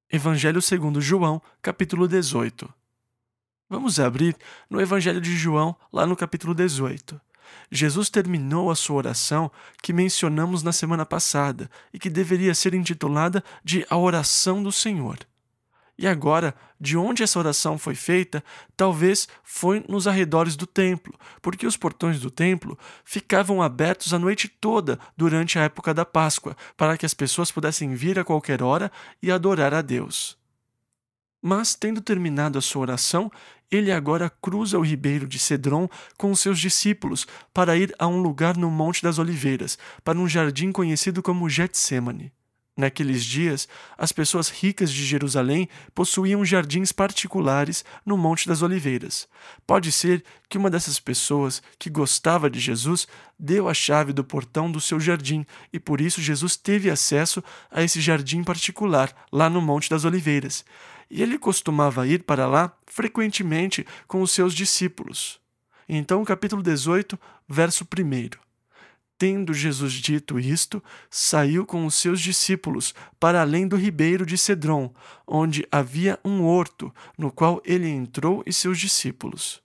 Evangelho segundo João, capítulo 18. Vamos abrir no Evangelho de João, lá no capítulo 18. Jesus terminou a sua oração que mencionamos na semana passada e que deveria ser intitulada de A Oração do Senhor. E agora, de onde essa oração foi feita, talvez foi nos arredores do templo, porque os portões do templo ficavam abertos a noite toda durante a época da Páscoa, para que as pessoas pudessem vir a qualquer hora e adorar a Deus. Mas, tendo terminado a sua oração, ele agora cruza o ribeiro de Cedron com os seus discípulos para ir a um lugar no Monte das Oliveiras, para um jardim conhecido como Getsêmani. Naqueles dias, as pessoas ricas de Jerusalém possuíam jardins particulares no Monte das Oliveiras. Pode ser que uma dessas pessoas que gostava de Jesus deu a chave do portão do seu jardim e por isso Jesus teve acesso a esse jardim particular lá no Monte das Oliveiras. E ele costumava ir para lá frequentemente com os seus discípulos. Então, capítulo 18, verso 1. Tendo Jesus dito isto, saiu com os seus discípulos para além do ribeiro de Cedron, onde havia um horto, no qual ele entrou e seus discípulos.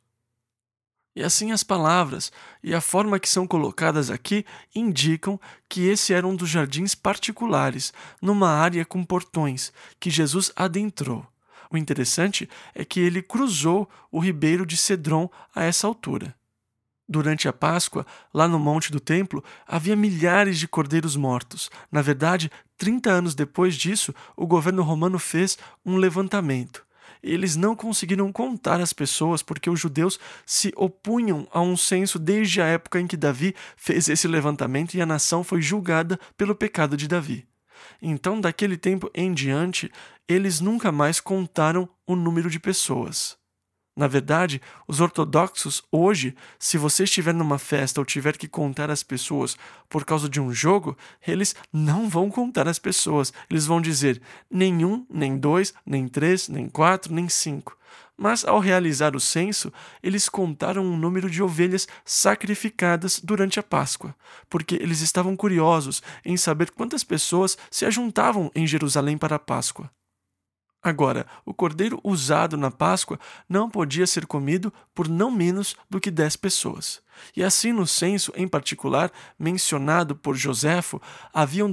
E assim as palavras e a forma que são colocadas aqui indicam que esse era um dos jardins particulares, numa área com portões, que Jesus adentrou. O interessante é que ele cruzou o ribeiro de Cedron a essa altura. Durante a Páscoa, lá no Monte do Templo, havia milhares de cordeiros mortos. Na verdade, 30 anos depois disso, o governo romano fez um levantamento. Eles não conseguiram contar as pessoas porque os judeus se opunham a um censo desde a época em que Davi fez esse levantamento e a nação foi julgada pelo pecado de Davi. Então, daquele tempo em diante, eles nunca mais contaram o número de pessoas. Na verdade, os ortodoxos hoje, se você estiver numa festa ou tiver que contar as pessoas por causa de um jogo, eles não vão contar as pessoas. Eles vão dizer nem 1, nem 2, nem 3, nem 4, nem 5. Mas ao realizar o censo, eles contaram um número de ovelhas sacrificadas durante a Páscoa, porque eles estavam curiosos em saber quantas pessoas se ajuntavam em Jerusalém para a Páscoa. Agora, o cordeiro usado na Páscoa não podia ser comido por não menos do que 10 pessoas. E assim no censo, em particular, mencionado por Joséfo, haviam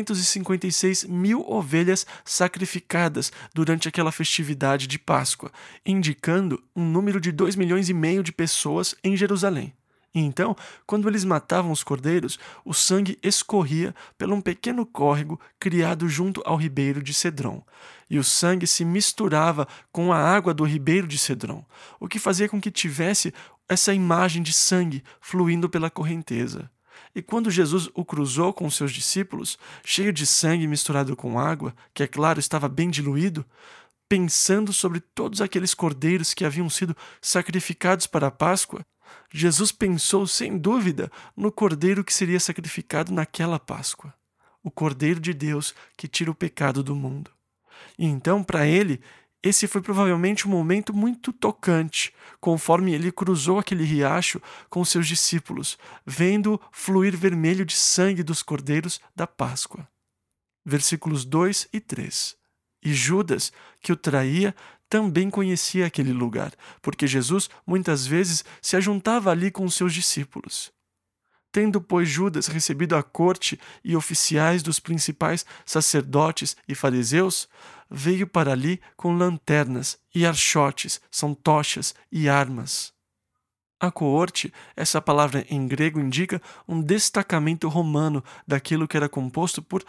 256 mil ovelhas sacrificadas durante aquela festividade de Páscoa, indicando um número de 2,5 milhões de pessoas em Jerusalém. E então, quando eles matavam os cordeiros, o sangue escorria por um pequeno córrego criado junto ao ribeiro de Cedron. E o sangue se misturava com a água do ribeiro de Cedron, o que fazia com que tivesse essa imagem de sangue fluindo pela correnteza. E quando Jesus o cruzou com seus discípulos, cheio de sangue misturado com água, que é claro estava bem diluído, pensando sobre todos aqueles cordeiros que haviam sido sacrificados para a Páscoa, Jesus pensou sem dúvida no cordeiro que seria sacrificado naquela Páscoa, o Cordeiro de Deus que tira o pecado do mundo. E então, para ele, esse foi provavelmente um momento muito tocante, conforme ele cruzou aquele riacho com seus discípulos, vendo fluir vermelho de sangue dos cordeiros da Páscoa. Versículos 2 e 3. E Judas, que o traía, também conhecia aquele lugar, porque Jesus muitas vezes se ajuntava ali com os seus discípulos. Tendo, pois, Judas recebido a corte e oficiais dos principais sacerdotes e fariseus, veio para ali com lanternas e archotes, são tochas e armas. A coorte, essa palavra em grego indica um destacamento romano daquilo que era composto por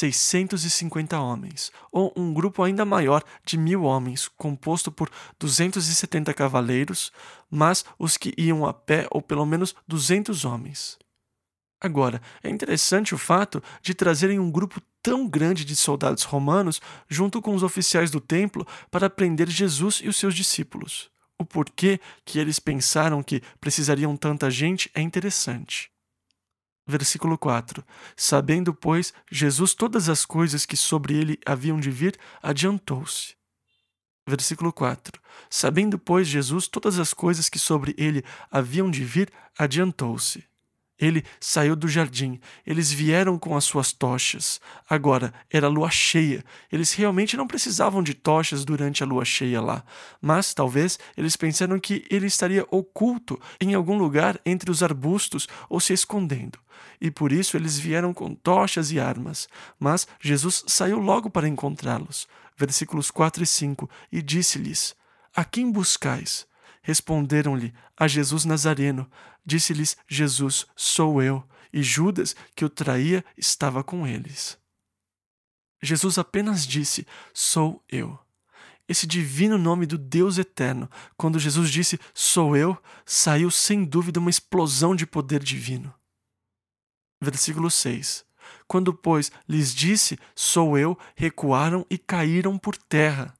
650 homens, ou um grupo ainda maior de 1.000 homens, composto por 270 cavaleiros, mas os que iam a pé, ou pelo menos 200 homens. Agora, é interessante o fato de trazerem um grupo tão grande de soldados romanos junto com os oficiais do templo para prender Jesus e os seus discípulos. O porquê que eles pensaram que precisariam tanta gente é interessante. Versículo 4. Sabendo, pois, Jesus todas as coisas que sobre ele haviam de vir, adiantou-se. Versículo 4. Sabendo, pois, Jesus todas as coisas que sobre ele haviam de vir, adiantou-se. Ele saiu do jardim. Eles vieram com as suas tochas. Agora era lua cheia. Eles realmente não precisavam de tochas durante a lua cheia lá. Mas talvez eles pensaram que ele estaria oculto em algum lugar entre os arbustos ou se escondendo. E por isso eles vieram com tochas e armas. Mas Jesus saiu logo para encontrá-los. Versículos 4 e 5. E disse-lhes: A quem buscais? Responderam-lhe: A Jesus Nazareno. Disse-lhes Jesus: Sou eu. E Judas, que o traía, estava com eles. Jesus apenas disse: Sou eu. Esse divino nome do Deus eterno, quando Jesus disse: Sou eu, saiu sem dúvida uma explosão de poder divino. Versículo 6. Quando, pois, lhes disse: Sou eu, recuaram e caíram por terra.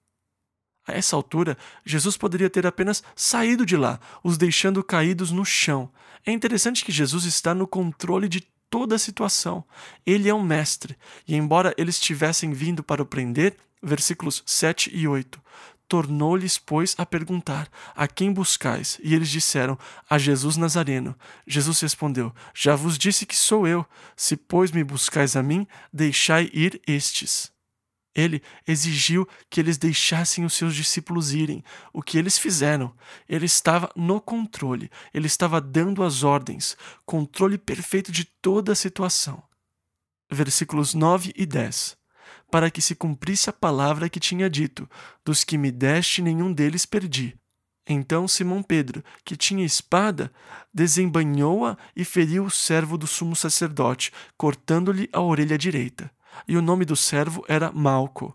A essa altura, Jesus poderia ter apenas saído de lá, os deixando caídos no chão. É interessante que Jesus está no controle de toda a situação. Ele é um mestre, e embora eles tivessem vindo para o prender, versículos 7 e 8, tornou-lhes, pois, a perguntar: A quem buscais? E eles disseram: A Jesus Nazareno. Jesus respondeu: Já vos disse que sou eu. Se, pois, me buscais a mim, deixai ir estes. Ele exigiu que eles deixassem os seus discípulos irem, o que eles fizeram. Ele estava no controle, ele estava dando as ordens, controle perfeito de toda a situação. Versículos 9 e 10. Para que se cumprisse a palavra que tinha dito: Dos que me deste, nenhum deles perdi. Então Simão Pedro, que tinha espada, desembainhou-a e feriu o servo do sumo sacerdote, cortando-lhe a orelha direita. E o nome do servo era Malco.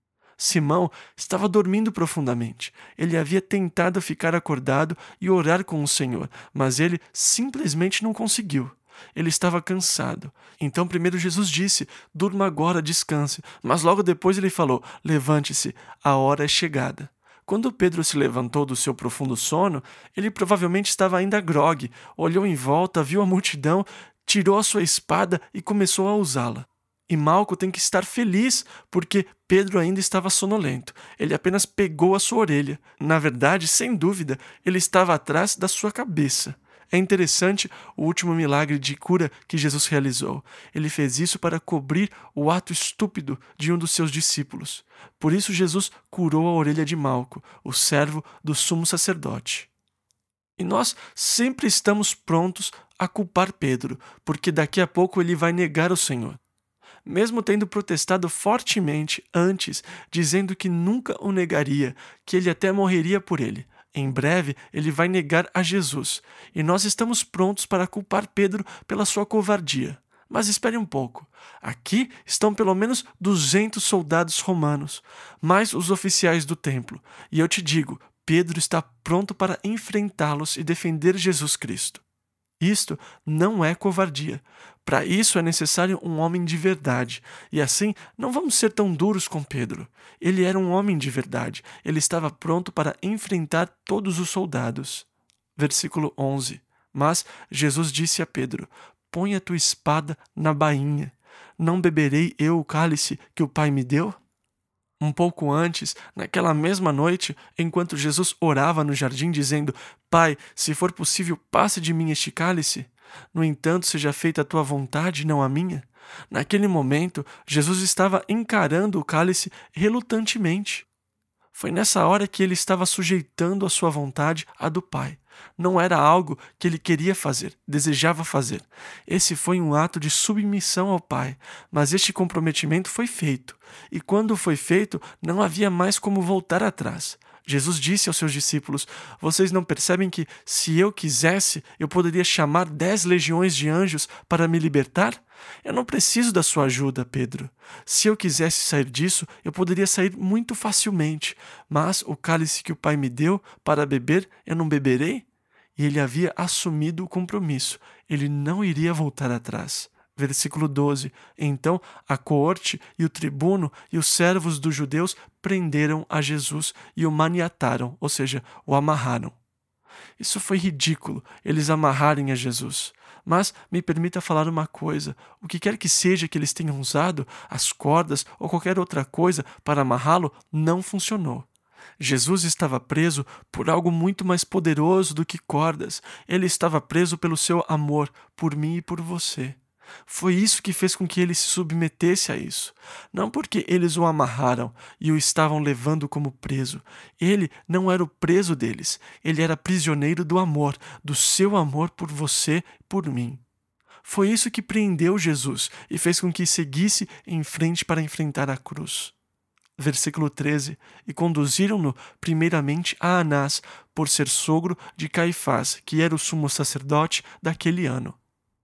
Simão estava dormindo profundamente. Ele havia tentado ficar acordado e orar com o Senhor, mas ele simplesmente não conseguiu. Ele estava cansado. Então primeiro Jesus disse: Durma agora, descanse. Mas logo depois ele falou: Levante-se, a hora é chegada. Quando Pedro se levantou do seu profundo sono, ele provavelmente estava ainda grogue, olhou em volta, viu a multidão, tirou a sua espada e começou a usá-la. E Malco tem que estar feliz, porque Pedro ainda estava sonolento. Ele apenas pegou a sua orelha. Na verdade, sem dúvida, ele estava atrás da sua cabeça. É interessante o último milagre de cura que Jesus realizou. Ele fez isso para cobrir o ato estúpido de um dos seus discípulos. Por isso Jesus curou a orelha de Malco, o servo do sumo sacerdote. E nós sempre estamos prontos a culpar Pedro, porque daqui a pouco ele vai negar o Senhor. Mesmo tendo protestado fortemente antes, dizendo que nunca o negaria, que ele até morreria por ele. Em breve, ele vai negar a Jesus, e nós estamos prontos para culpar Pedro pela sua covardia. Mas espere um pouco. Aqui estão pelo menos 200 soldados romanos, mais os oficiais do templo, e eu te digo, Pedro está pronto para enfrentá-los e defender Jesus Cristo. Isto não é covardia. Para isso é necessário um homem de verdade. E assim, não vamos ser tão duros com Pedro. Ele era um homem de verdade. Ele estava pronto para enfrentar todos os soldados. Versículo 11. Mas Jesus disse a Pedro: Põe a tua espada na bainha. Não beberei eu o cálice que o Pai me deu? Um pouco antes, naquela mesma noite, enquanto Jesus orava no jardim dizendo: Pai, se for possível, passe de mim este cálice. No entanto, seja feita a tua vontade, não a minha. Naquele momento, Jesus estava encarando o cálice relutantemente. Foi nessa hora que ele estava sujeitando a sua vontade à do Pai. Não era algo que ele queria fazer, desejava fazer. Esse foi um ato de submissão ao Pai, mas este comprometimento foi feito. E quando foi feito, não havia mais como voltar atrás. Jesus disse aos seus discípulos: Vocês não percebem que, se eu quisesse, eu poderia chamar 10 legiões de anjos para me libertar? Eu não preciso da sua ajuda, Pedro. Se eu quisesse sair disso, eu poderia sair muito facilmente. Mas o cálice que o Pai me deu para beber, eu não beberei? E ele havia assumido o compromisso. Ele não iria voltar atrás. Versículo 12. Então a coorte e o tribuno e os servos dos judeus prenderam a Jesus e o maniataram, ou seja, o amarraram. Isso foi ridículo, eles amarrarem a Jesus. Mas me permita falar uma coisa: o que quer que seja que eles tenham usado, as cordas ou qualquer outra coisa para amarrá-lo, não funcionou. Jesus estava preso por algo muito mais poderoso do que cordas. Ele estava preso pelo seu amor por mim e por você. Foi isso que fez com que ele se submetesse a isso. Não porque eles o amarraram e o estavam levando como preso. Ele não era o preso deles. Ele era prisioneiro do amor, do seu amor por você e por mim. Foi isso que prendeu Jesus e fez com que seguisse em frente para enfrentar a cruz. Versículo 13: E conduziram-no primeiramente a Anás, por ser sogro de Caifás, que era o sumo sacerdote daquele ano.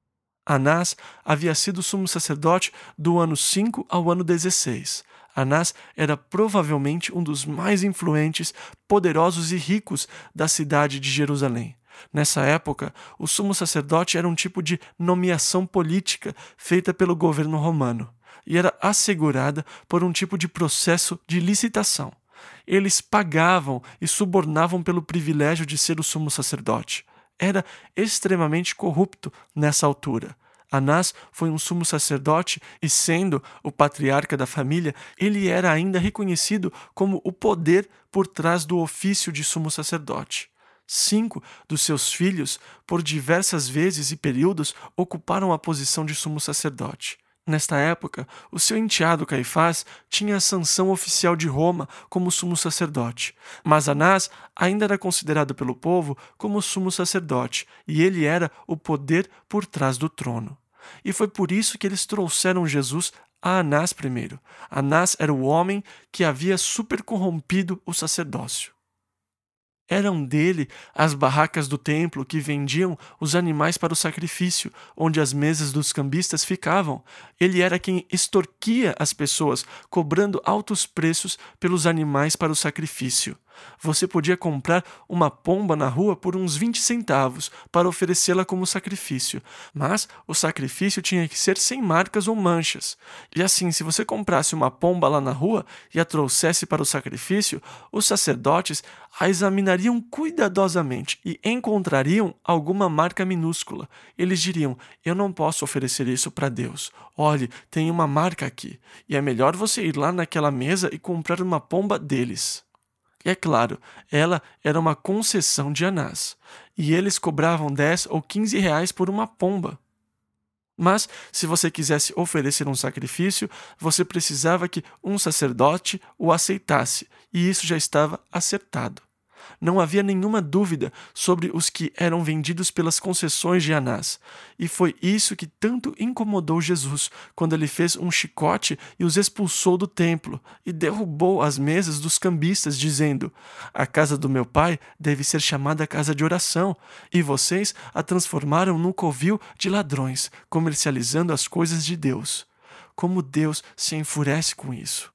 Anás havia sido sumo sacerdote do ano 5 ao ano 16. Anás era provavelmente um dos mais influentes, poderosos e ricos da cidade de Jerusalém. Nessa época, o sumo sacerdote era um tipo de nomeação política feita pelo governo romano e era assegurada por um tipo de processo de licitação. Eles pagavam e subornavam pelo privilégio de ser o sumo sacerdote. Era extremamente corrupto nessa altura. Anás foi um sumo sacerdote e, sendo o patriarca da família, ele era ainda reconhecido como o poder por trás do ofício de sumo sacerdote. 5 dos seus filhos, por diversas vezes e períodos, ocuparam a posição de sumo sacerdote. Nesta época, o seu enteado Caifás tinha a sanção oficial de Roma como sumo sacerdote, mas Anás ainda era considerado pelo povo como sumo sacerdote, e ele era o poder por trás do trono. E foi por isso que eles trouxeram Jesus a Anás primeiro. Anás era o homem que havia supercorrompido o sacerdócio. Eram dele as barracas do templo que vendiam os animais para o sacrifício, onde as mesas dos cambistas ficavam. Ele era quem extorquia as pessoas, cobrando altos preços pelos animais para o sacrifício. Você podia comprar uma pomba na rua por uns 20 centavos para oferecê-la como sacrifício, mas o sacrifício tinha que ser sem marcas ou manchas. E assim, se você comprasse uma pomba lá na rua e a trouxesse para o sacrifício, os sacerdotes a examinariam cuidadosamente e encontrariam alguma marca minúscula. Eles diriam: eu não posso oferecer isso para Deus. Olhe, tem uma marca aqui. E é melhor você ir lá naquela mesa e comprar uma pomba deles. E é claro, ela era uma concessão de Anás, e eles cobravam 10 ou 15 reais por uma pomba. Mas, se você quisesse oferecer um sacrifício, você precisava que um sacerdote o aceitasse, e isso já estava acertado. Não havia nenhuma dúvida sobre os que eram vendidos pelas concessões de Anás. E foi isso que tanto incomodou Jesus, quando ele fez um chicote e os expulsou do templo, e derrubou as mesas dos cambistas, dizendo: a casa do meu pai deve ser chamada casa de oração, e vocês a transformaram num covil de ladrões, comercializando as coisas de Deus. Como Deus se enfurece com isso.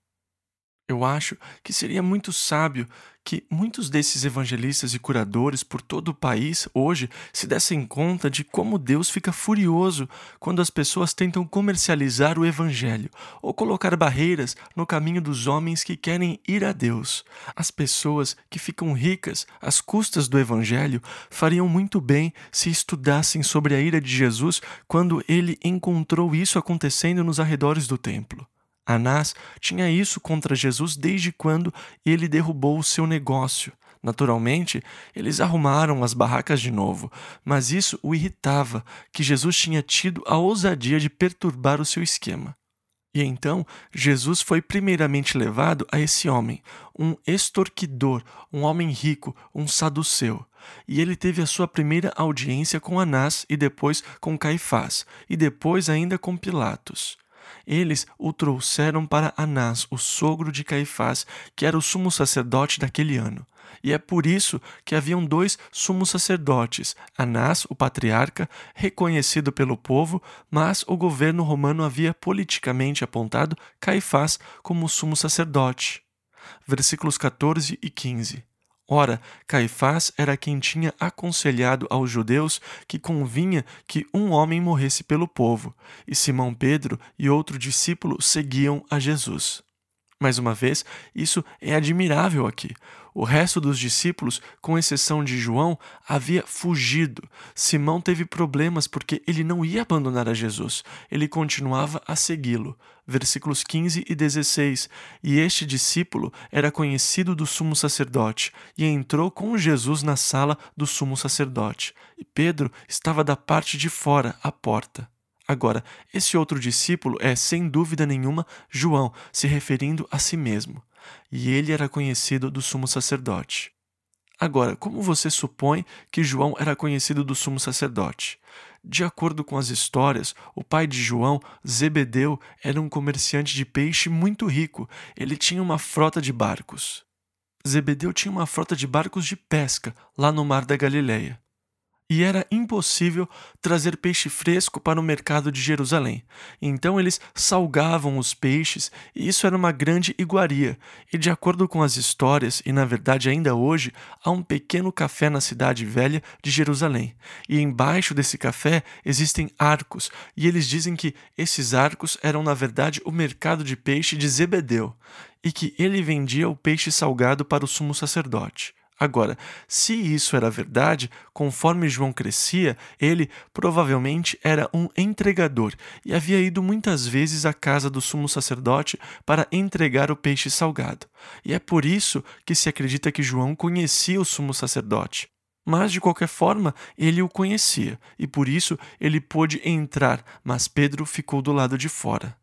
Eu acho que seria muito sábio que muitos desses evangelistas e curadores por todo o país hoje se dessem conta de como Deus fica furioso quando as pessoas tentam comercializar o evangelho ou colocar barreiras no caminho dos homens que querem ir a Deus. As pessoas que ficam ricas às custas do evangelho fariam muito bem se estudassem sobre a ira de Jesus quando ele encontrou isso acontecendo nos arredores do templo. Anás tinha isso contra Jesus desde quando ele derrubou o seu negócio. Naturalmente, eles arrumaram as barracas de novo, mas isso o irritava, que Jesus tinha tido a ousadia de perturbar o seu esquema. E então, Jesus foi primeiramente levado a esse homem, um extorquidor, um homem rico, um saduceu. E ele teve a sua primeira audiência com Anás e depois com Caifás, e depois ainda com Pilatos. Eles o trouxeram para Anás, o sogro de Caifás, que era o sumo sacerdote daquele ano. E é por isso que haviam 2 sumos sacerdotes, Anás, o patriarca, reconhecido pelo povo, mas o governo romano havia politicamente apontado Caifás como sumo sacerdote. Versículos 14 e 15. Ora, Caifás era quem tinha aconselhado aos judeus que convinha que um homem morresse pelo povo, e Simão Pedro e outro discípulo seguiam a Jesus. Mais uma vez, isso é admirável aqui. O resto dos discípulos, com exceção de João, havia fugido. Simão teve problemas porque ele não ia abandonar a Jesus. Ele continuava a segui-lo. Versículos 15 e 16. E este discípulo era conhecido do sumo sacerdote e entrou com Jesus na sala do sumo sacerdote. E Pedro estava da parte de fora, à porta. Agora, esse outro discípulo é, sem dúvida nenhuma, João, se referindo a si mesmo. E ele era conhecido do sumo sacerdote. Agora, como você supõe que João era conhecido do sumo sacerdote? De acordo com as histórias, o pai de João, Zebedeu, era um comerciante de peixe muito rico. Ele tinha uma frota de barcos. Zebedeu tinha uma frota de barcos de pesca lá no mar da Galileia. E era impossível trazer peixe fresco para o mercado de Jerusalém. Então eles salgavam os peixes, e isso era uma grande iguaria. E de acordo com as histórias, e na verdade ainda hoje, há um pequeno café na cidade velha de Jerusalém. E embaixo desse café existem arcos, e eles dizem que esses arcos eram na verdade o mercado de peixe de Zebedeu, e que ele vendia o peixe salgado para o sumo sacerdote. Agora, se isso era verdade, conforme João crescia, ele provavelmente era um entregador e havia ido muitas vezes à casa do sumo sacerdote para entregar o peixe salgado. E é por isso que se acredita que João conhecia o sumo sacerdote. Mas, de qualquer forma, ele o conhecia, e por isso ele pôde entrar, mas Pedro ficou do lado de fora.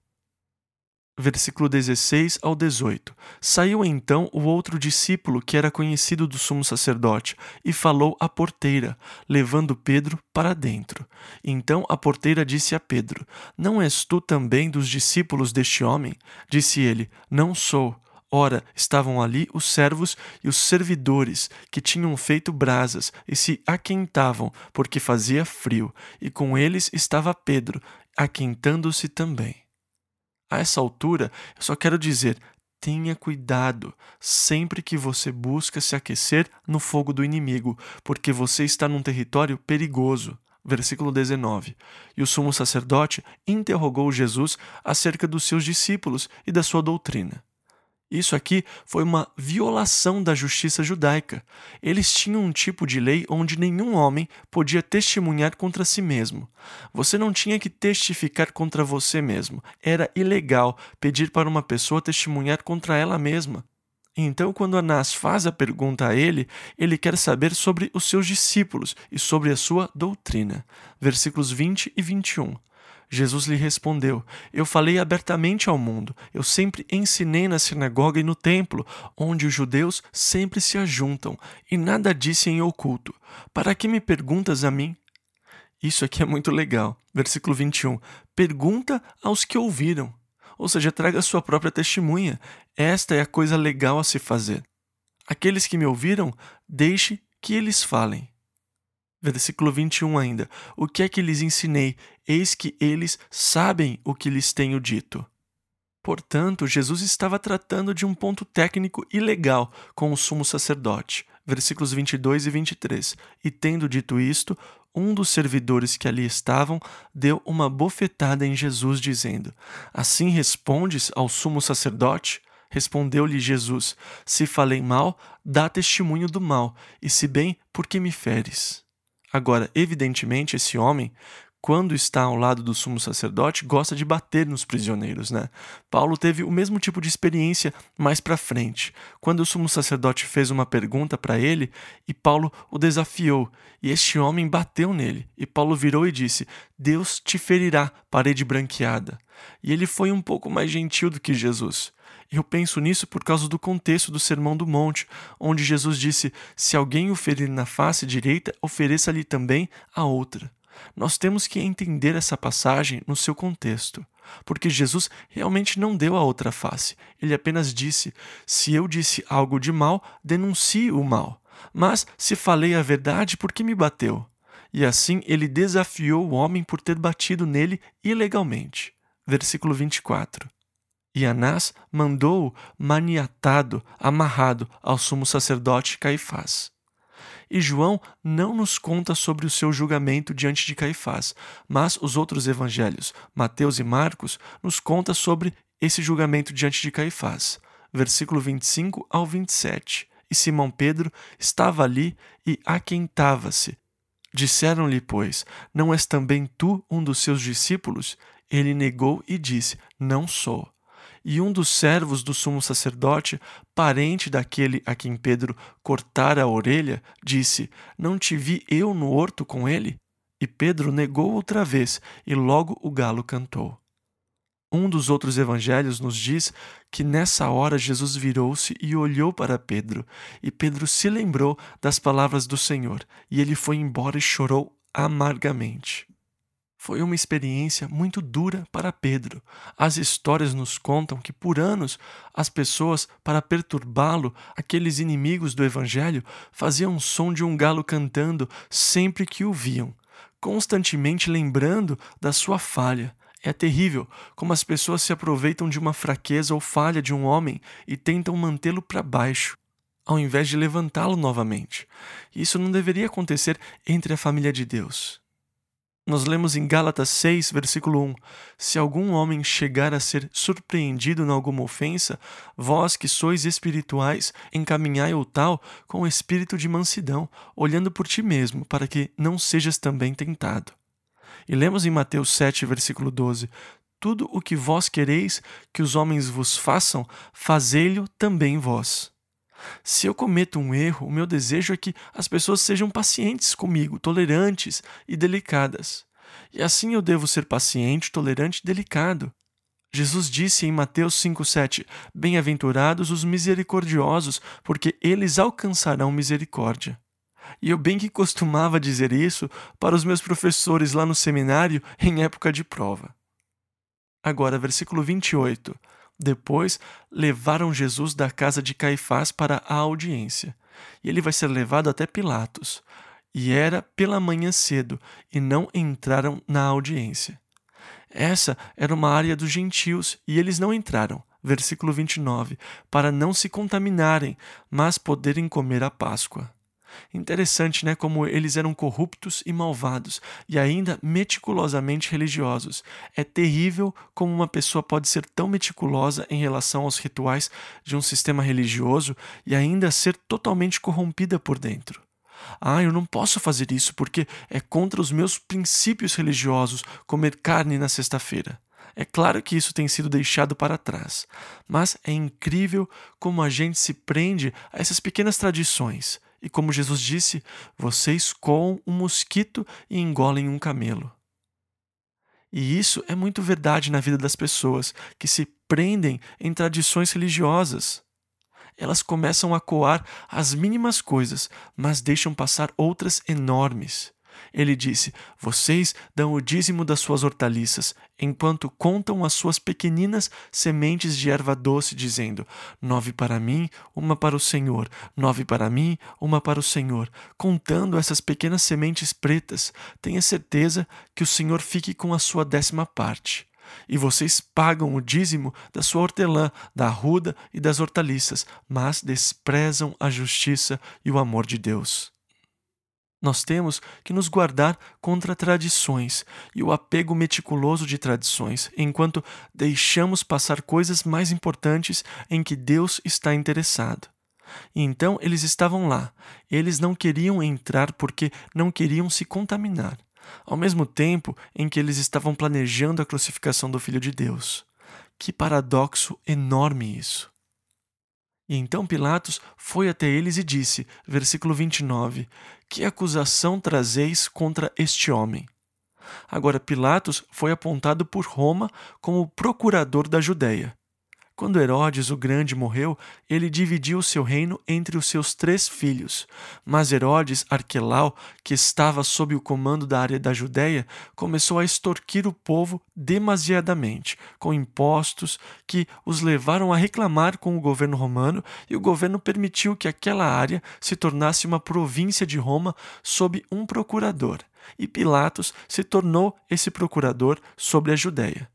Versículo 16 ao 18. Saiu então o outro discípulo que era conhecido do sumo sacerdote e falou à porteira, levando Pedro para dentro. Então a porteira disse a Pedro: Não és tu também dos discípulos deste homem? Disse ele: Não sou. Ora, estavam ali os servos e os servidores, que tinham feito brasas e se aquentavam, porque fazia frio, e com eles estava Pedro, aquentando-se também. A essa altura, eu só quero dizer, tenha cuidado sempre que você busca se aquecer no fogo do inimigo, porque você está num território perigoso. Versículo 19. E o sumo sacerdote interrogou Jesus acerca dos seus discípulos e da sua doutrina. Isso aqui foi uma violação da justiça judaica. Eles tinham um tipo de lei onde nenhum homem podia testemunhar contra si mesmo. Você não tinha que testificar contra você mesmo. Era ilegal pedir para uma pessoa testemunhar contra ela mesma. Então, quando Anás faz a pergunta a ele quer saber sobre os seus discípulos e sobre a sua doutrina. Versículos 20 e 21. Jesus lhe respondeu: Eu falei abertamente ao mundo. Eu sempre ensinei na sinagoga e no templo, onde os judeus sempre se ajuntam, e nada disse em oculto. Para que me perguntas a mim? Isso aqui é muito legal. Versículo 21. Pergunta aos que ouviram. Ou seja, traga sua própria testemunha. Esta é a coisa legal a se fazer. Aqueles que me ouviram, deixe que eles falem. Versículo 21 ainda. O que é que lhes ensinei? Eis que eles sabem o que lhes tenho dito. Portanto, Jesus estava tratando de um ponto técnico e legal com o sumo sacerdote. Versículos 22 e 23. E tendo dito isto, um dos servidores que ali estavam deu uma bofetada em Jesus, dizendo: Assim respondes ao sumo sacerdote? Respondeu-lhe Jesus: Se falei mal, dá testemunho do mal, e se bem, por que me feres? Agora, evidentemente, esse homem, quando está ao lado do sumo sacerdote, gosta de bater nos prisioneiros, né? Paulo teve o mesmo tipo de experiência mais para frente, quando o sumo sacerdote fez uma pergunta para ele e Paulo o desafiou, e este homem bateu nele, e Paulo virou e disse: Deus te ferirá, parede branqueada. E ele foi um pouco mais gentil do que Jesus. Eu penso nisso por causa do contexto do Sermão do Monte, onde Jesus disse: se alguém o ferir na face direita, ofereça-lhe também a outra. Nós temos que entender essa passagem no seu contexto, porque Jesus realmente não deu a outra face. Ele apenas disse: se eu disse algo de mal, denuncie o mal. Mas se falei a verdade, por que me bateu? E assim ele desafiou o homem por ter batido nele ilegalmente. Versículo 24. E Anás mandou-o maniatado, amarrado ao sumo sacerdote Caifás. E João não nos conta sobre o seu julgamento diante de Caifás, mas os outros evangelhos, Mateus e Marcos, nos contam sobre esse julgamento diante de Caifás. versículo 25 ao 27. E Simão Pedro estava ali e aquentava-se. Disseram-lhe, pois, não és também tu um dos seus discípulos? Ele negou e disse, não sou. E um dos servos do sumo sacerdote, parente daquele a quem Pedro cortara a orelha, disse, não te vi eu no horto com ele? E Pedro negou outra vez, e logo o galo cantou. Um dos outros evangelhos nos diz que nessa hora Jesus virou-se e olhou para Pedro, e Pedro se lembrou das palavras do Senhor, e ele foi embora e chorou amargamente. Foi uma experiência muito dura para Pedro. As histórias nos contam que por anos as pessoas, para perturbá-lo, aqueles inimigos do evangelho, faziam o som de um galo cantando sempre que o viam, constantemente lembrando da sua falha. É terrível como as pessoas se aproveitam de uma fraqueza ou falha de um homem e tentam mantê-lo para baixo, ao invés de levantá-lo novamente. Isso não deveria acontecer entre a família de Deus. Nós lemos em Gálatas 6, versículo 1, se algum homem chegar a ser surpreendido em alguma ofensa, vós que sois espirituais, encaminhai o tal com o espírito de mansidão, olhando por ti mesmo, para que não sejas também tentado. E lemos em Mateus 7, versículo 12, tudo o que vós quereis que os homens vos façam, fazei-lo também vós. Se eu cometo um erro, o meu desejo é que as pessoas sejam pacientes comigo, tolerantes e delicadas. E assim eu devo ser paciente, tolerante e delicado. Jesus disse em Mateus 5,7, bem-aventurados os misericordiosos, porque eles alcançarão misericórdia. E eu bem que costumava dizer isso para os meus professores lá no seminário em época de prova. Agora, versículo 28. Depois, levaram Jesus da casa de Caifás para a audiência. E ele vai ser levado até Pilatos. E era pela manhã cedo, e não entraram na audiência. Essa era uma área dos gentios, e eles não entraram. Versículo 29. Para não se contaminarem, mas poderem comer a Páscoa. Interessante, né? Como eles eram corruptos e malvados e ainda meticulosamente religiosos. É terrível como uma pessoa pode ser tão meticulosa em relação aos rituais de um sistema religioso e ainda ser totalmente corrompida por dentro. Eu não posso fazer isso porque é contra os meus princípios religiosos comer carne na sexta-feira. É claro que isso tem sido deixado para trás, mas é incrível como a gente se prende a essas pequenas tradições. E como Jesus disse, vocês coam um mosquito e engolem um camelo. E isso é muito verdade na vida das pessoas que se prendem em tradições religiosas. Elas começam a coar as mínimas coisas, mas deixam passar outras enormes. Ele disse, vocês dão o dízimo das suas hortaliças, enquanto contam as suas pequeninas sementes de erva doce, dizendo, 9 para mim, 1 para o Senhor, 9 para mim, 1 para o Senhor. Contando essas pequenas sementes pretas, tenha certeza que o Senhor fique com a sua 10ª parte. E vocês pagam o dízimo da sua hortelã, da arruda e das hortaliças, mas desprezam a justiça e o amor de Deus. Nós temos que nos guardar contra tradições e o apego meticuloso de tradições, enquanto deixamos passar coisas mais importantes em que Deus está interessado. E então eles estavam lá. Eles não queriam entrar porque não queriam se contaminar, ao mesmo tempo em que eles estavam planejando a crucificação do Filho de Deus. Que paradoxo enorme isso! E então Pilatos foi até eles e disse, versículo 29, que acusação trazeis contra este homem? Agora Pilatos foi apontado por Roma como procurador da Judéia. Quando Herodes o Grande morreu, ele dividiu seu reino entre os seus 3 filhos. Mas Herodes Arquelau, que estava sob o comando da área da Judéia, começou a extorquir o povo demasiadamente, com impostos que os levaram a reclamar com o governo romano, e o governo permitiu que aquela área se tornasse uma província de Roma sob um procurador. E Pilatos se tornou esse procurador sobre a Judéia.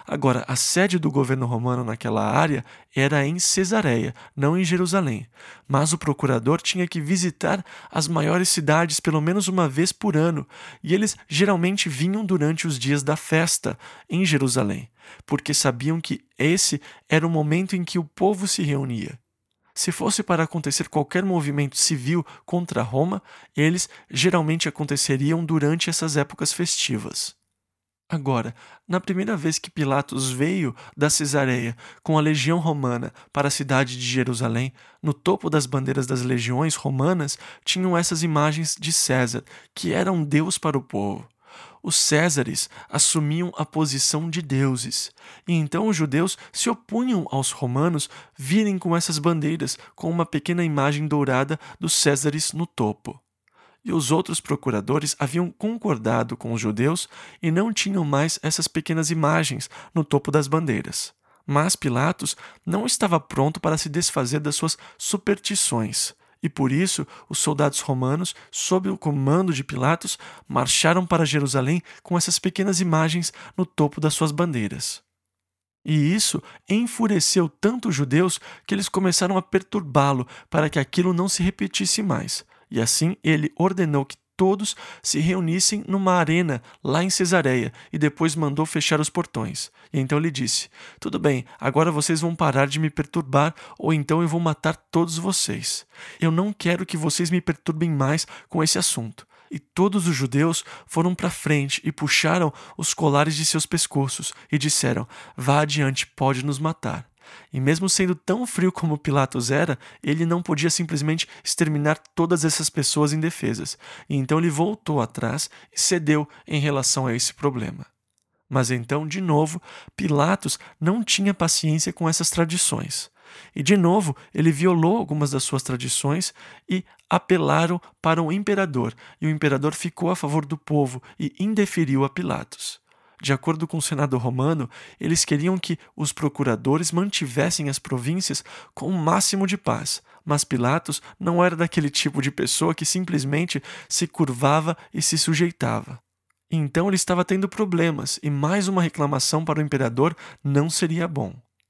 Agora, a sede do governo romano naquela área era em Cesareia, não em Jerusalém. Mas o procurador tinha que visitar as maiores cidades pelo menos uma vez por ano, e eles geralmente vinham durante os dias da festa em Jerusalém, porque sabiam que esse era o momento em que o povo se reunia. Se fosse para acontecer qualquer movimento civil contra Roma, eles geralmente aconteceriam durante essas épocas festivas. Agora, na primeira vez que Pilatos veio da Cesareia com a legião romana para a cidade de Jerusalém, no topo das bandeiras das legiões romanas tinham essas imagens de César, que era um deus para o povo. Os Césares assumiam a posição de deuses, e então os judeus se opunham aos romanos virem com essas bandeiras com uma pequena imagem dourada dos Césares no topo. E os outros procuradores haviam concordado com os judeus e não tinham mais essas pequenas imagens no topo das bandeiras. Mas Pilatos não estava pronto para se desfazer das suas superstições. E por isso, os soldados romanos, sob o comando de Pilatos, marcharam para Jerusalém com essas pequenas imagens no topo das suas bandeiras. E isso enfureceu tanto os judeus que eles começaram a perturbá-lo para que aquilo não se repetisse mais. E assim ele ordenou que todos se reunissem numa arena lá em Cesareia e depois mandou fechar os portões. E então ele disse: "Tudo bem, agora vocês vão parar de me perturbar ou então eu vou matar todos vocês. Eu não quero que vocês me perturbem mais com esse assunto." E todos os judeus foram para frente e puxaram os colares de seus pescoços e disseram: "Vá adiante, pode nos matar." E mesmo sendo tão frio como Pilatos era, ele não podia simplesmente exterminar todas essas pessoas indefesas. E então ele voltou atrás e cedeu em relação a esse problema. Mas então, de novo, Pilatos não tinha paciência com essas tradições. E de novo, ele violou algumas das suas tradições e apelaram para o imperador. E o imperador ficou a favor do povo e indeferiu a Pilatos. De acordo com o Senado romano, eles queriam que os procuradores mantivessem as províncias com o máximo de paz, mas Pilatos não era daquele tipo de pessoa que simplesmente se curvava e se sujeitava. Então ele estava tendo problemas, e mais uma reclamação para o imperador não seria bom.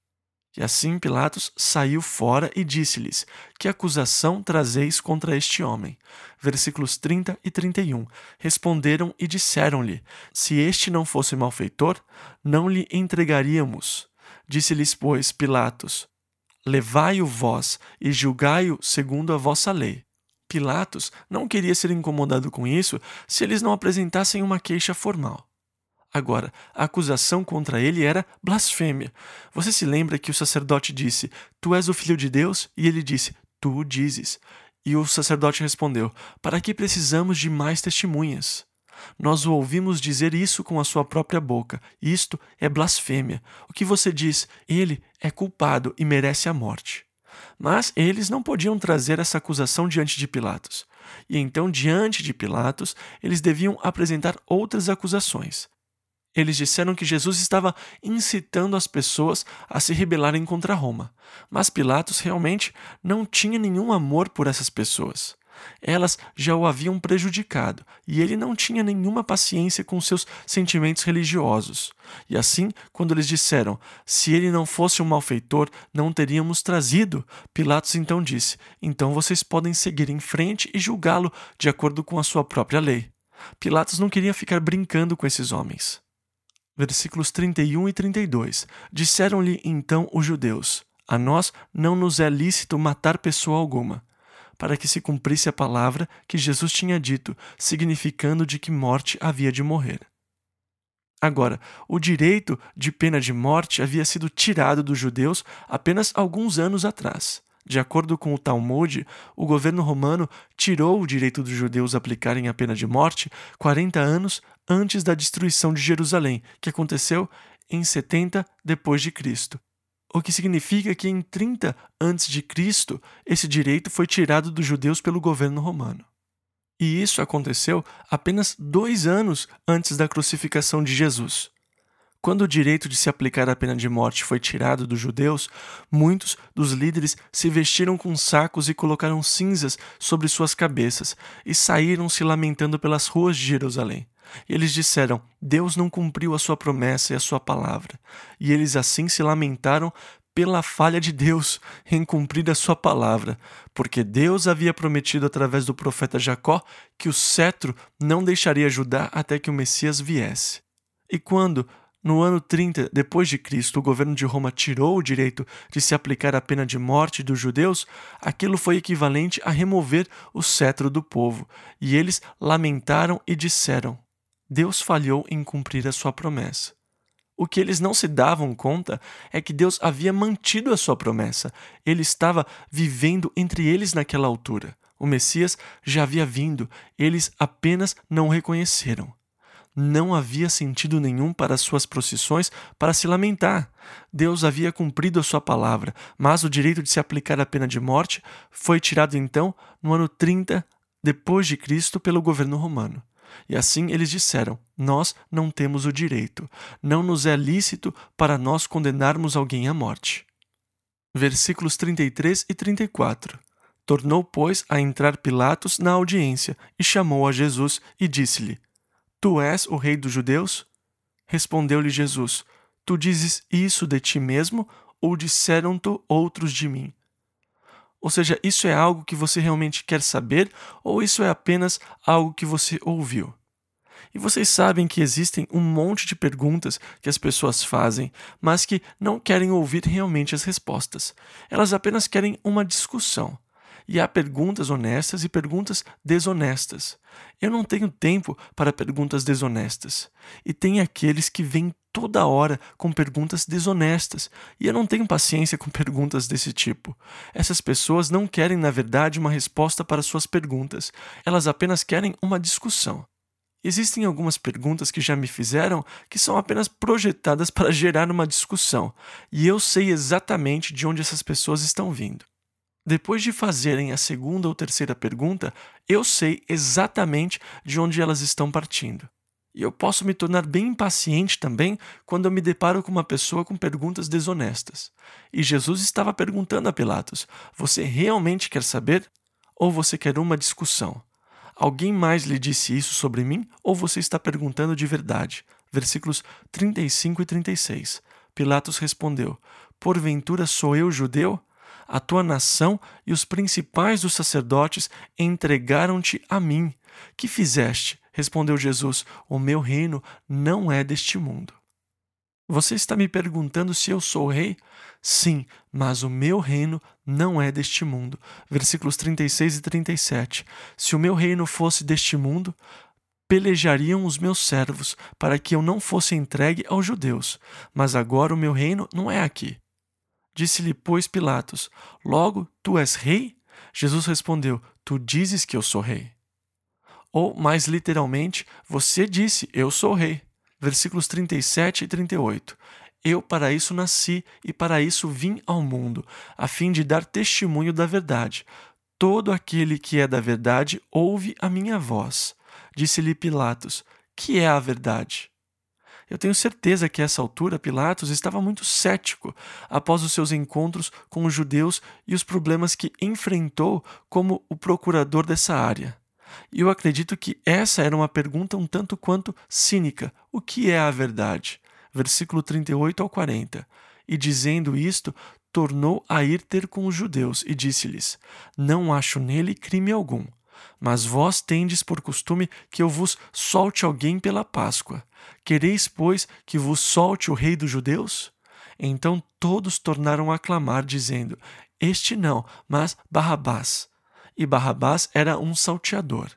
E assim Pilatos saiu fora e disse-lhes: "Que acusação trazeis contra este homem?" Versículos 30 e 31. Responderam e disseram-lhe: "Se este não fosse malfeitor, não lhe entregaríamos." Disse-lhes, pois, Pilatos: "Levai-o vós e julgai-o segundo a vossa lei." Pilatos não queria ser incomodado com isso se eles não apresentassem uma queixa formal. Agora, a acusação contra ele era blasfêmia. Você se lembra que o sacerdote disse: "Tu és o filho de Deus?" E ele disse: "Tu o dizes." E o sacerdote respondeu: "Para que precisamos de mais testemunhas? Nós o ouvimos dizer isso com a sua própria boca. Isto é blasfêmia. O que você diz? Ele é culpado e merece a morte." Mas eles não podiam trazer essa acusação diante de Pilatos. E então, diante de Pilatos, eles deviam apresentar outras acusações. Eles disseram que Jesus estava incitando as pessoas a se rebelarem contra Roma. Mas Pilatos realmente não tinha nenhum amor por essas pessoas. Elas já o haviam prejudicado, e ele não tinha nenhuma paciência com seus sentimentos religiosos. E assim, quando eles disseram: "Se ele não fosse um malfeitor, não teríamos trazido", Pilatos então disse: "Então vocês podem seguir em frente e julgá-lo de acordo com a sua própria lei." Pilatos não queria ficar brincando com esses homens. Versículos 31 e 32. Disseram-lhe então os judeus: "A nós não nos é lícito matar pessoa alguma", para que se cumprisse a palavra que Jesus tinha dito, significando de que morte havia de morrer. Agora, o direito de pena de morte havia sido tirado dos judeus apenas alguns anos atrás. De acordo com o Talmud, o governo romano tirou o direito dos judeus aplicarem a pena de morte 40 anos antes da destruição de Jerusalém, que aconteceu em 70 depois de Cristo. O que significa que em 30 antes de Cristo, esse direito foi tirado dos judeus pelo governo romano. E isso aconteceu apenas 2 anos antes da crucificação de Jesus. Quando o direito de se aplicar a pena de morte foi tirado dos judeus, muitos dos líderes se vestiram com sacos e colocaram cinzas sobre suas cabeças e saíram se lamentando pelas ruas de Jerusalém. E eles disseram: Deus não cumpriu a sua promessa e a sua palavra. E eles assim se lamentaram pela falha de Deus em cumprir a sua palavra, porque Deus havia prometido através do profeta Jacó que o cetro não deixaria Judá até que o Messias viesse. E quando, no ano 30 depois de Cristo, o governo de Roma tirou o direito de se aplicar a pena de morte dos judeus, aquilo foi equivalente a remover o cetro do povo, e eles lamentaram e disseram: Deus falhou em cumprir a sua promessa. O que eles não se davam conta é que Deus havia mantido a sua promessa. Ele estava vivendo entre eles naquela altura. O Messias já havia vindo, eles apenas não o reconheceram. Não havia sentido nenhum para as suas procissões para se lamentar. Deus havia cumprido a sua palavra, mas o direito de se aplicar a pena de morte foi tirado então no ano 30 depois de Cristo pelo governo romano. E assim eles disseram: nós não temos o direito, não nos é lícito para nós condenarmos alguém à morte. Versículos 33 e 34. Tornou, pois, a entrar Pilatos na audiência e chamou a Jesus e disse-lhe: Tu és o rei dos judeus? Respondeu-lhe Jesus: Tu dizes isso de ti mesmo, ou disseram-te outros de mim? Ou seja, isso é algo que você realmente quer saber, ou isso é apenas algo que você ouviu? E vocês sabem que existem um monte de perguntas que as pessoas fazem, mas que não querem ouvir realmente as respostas. Elas apenas querem uma discussão. E há perguntas honestas e perguntas desonestas. Eu não tenho tempo para perguntas desonestas. E tem aqueles que vêm toda hora com perguntas desonestas. E eu não tenho paciência com perguntas desse tipo. Essas pessoas não querem, na verdade, uma resposta para suas perguntas. Elas apenas querem uma discussão. Existem algumas perguntas que já me fizeram que são apenas projetadas para gerar uma discussão. E eu sei exatamente de onde essas pessoas estão vindo. Depois de fazerem a segunda ou terceira pergunta, eu sei exatamente de onde elas estão partindo. E eu posso me tornar bem impaciente também quando eu me deparo com uma pessoa com perguntas desonestas. E Jesus estava perguntando a Pilatos: você realmente quer saber? Ou você quer uma discussão? Alguém mais lhe disse isso sobre mim? Ou você está perguntando de verdade? Versículos 35 e 36. Pilatos respondeu: porventura sou eu judeu? A tua nação e os principais dos sacerdotes entregaram-te a mim. Que fizeste? Respondeu Jesus: o meu reino não é deste mundo. Você está me perguntando se eu sou rei? Sim, mas o meu reino não é deste mundo. Versículos 36 e 37. Se o meu reino fosse deste mundo, pelejariam os meus servos para que eu não fosse entregue aos judeus. Mas agora o meu reino não é aqui. Disse-lhe, pois, Pilatos: logo, tu és rei? Jesus respondeu: tu dizes que eu sou rei. Ou, mais literalmente, você disse: eu sou rei. Versículos 37 e 38. Eu para isso nasci e para isso vim ao mundo, a fim de dar testemunho da verdade. Todo aquele que é da verdade ouve a minha voz. Disse-lhe Pilatos: que é a verdade? Eu tenho certeza que a essa altura Pilatos estava muito cético após os seus encontros com os judeus e os problemas que enfrentou como o procurador dessa área. E eu acredito que essa era uma pergunta um tanto quanto cínica. O que é a verdade? Versículo 38 ao 40. E dizendo isto, tornou a ir ter com os judeus e disse-lhes: não acho nele crime algum. Mas vós tendes por costume que eu vos solte alguém pela Páscoa. Quereis, pois, que vos solte o rei dos judeus? Então todos tornaram a clamar, dizendo: este não, mas Barrabás. E Barrabás era um salteador.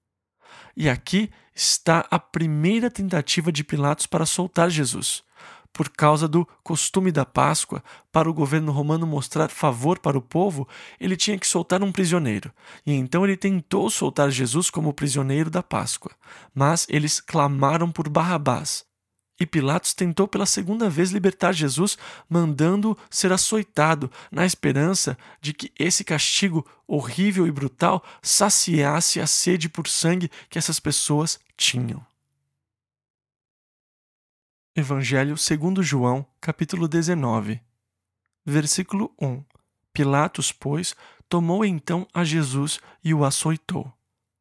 E aqui está a primeira tentativa de Pilatos para soltar Jesus. Por causa do costume da Páscoa, para o governo romano mostrar favor para o povo, ele tinha que soltar um prisioneiro. E então ele tentou soltar Jesus como prisioneiro da Páscoa. Mas eles clamaram por Barrabás. E Pilatos tentou pela segunda vez libertar Jesus, mandando-o ser açoitado, na esperança de que esse castigo horrível e brutal saciasse a sede por sangue que essas pessoas tinham. Evangelho segundo João, capítulo 19, versículo 1. Pilatos, pois, tomou então a Jesus e o açoitou.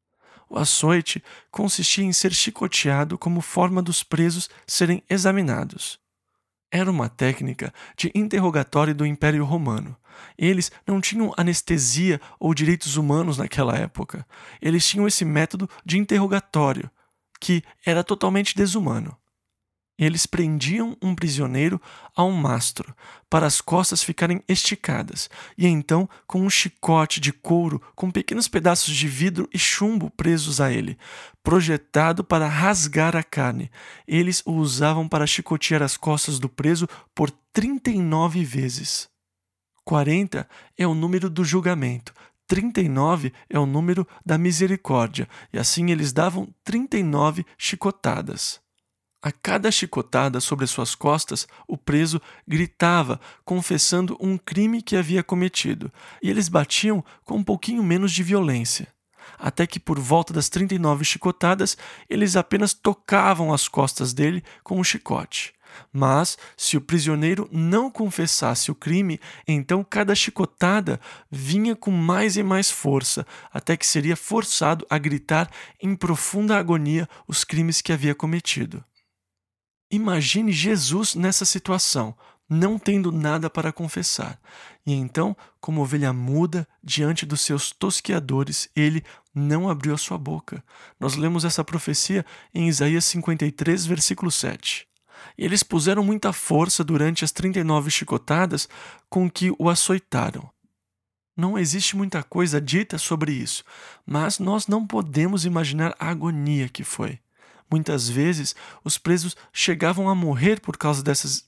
O açoite consistia em ser chicoteado como forma dos presos serem examinados. Era uma técnica de interrogatório do Império Romano. Eles não tinham anestesia ou direitos humanos naquela época. Eles tinham esse método de interrogatório, que era totalmente desumano. Eles prendiam um prisioneiro a um mastro, para as costas ficarem esticadas, e então, com um chicote de couro com pequenos pedaços de vidro e chumbo presos a ele, projetado para rasgar a carne, eles o usavam para chicotear as costas do preso por 39 vezes. 40 é o número do julgamento, 39 é o número da misericórdia, e assim eles davam 39 chicotadas. A cada chicotada sobre suas costas, o preso gritava, confessando um crime que havia cometido, e eles batiam com um pouquinho menos de violência. Até que, por volta das 39 chicotadas, eles apenas tocavam as costas dele com um chicote. Mas, se o prisioneiro não confessasse o crime, então cada chicotada vinha com mais e mais força, até que seria forçado a gritar em profunda agonia os crimes que havia cometido. Imagine Jesus nessa situação, não tendo nada para confessar. E então, como ovelha muda diante dos seus tosqueadores, ele não abriu a sua boca. Nós lemos essa profecia em Isaías 53, versículo 7. E eles puseram muita força durante as 39 chicotadas com que o açoitaram. Não existe muita coisa dita sobre isso, mas nós não podemos imaginar a agonia que foi. Muitas vezes, os presos chegavam a morrer por causa desses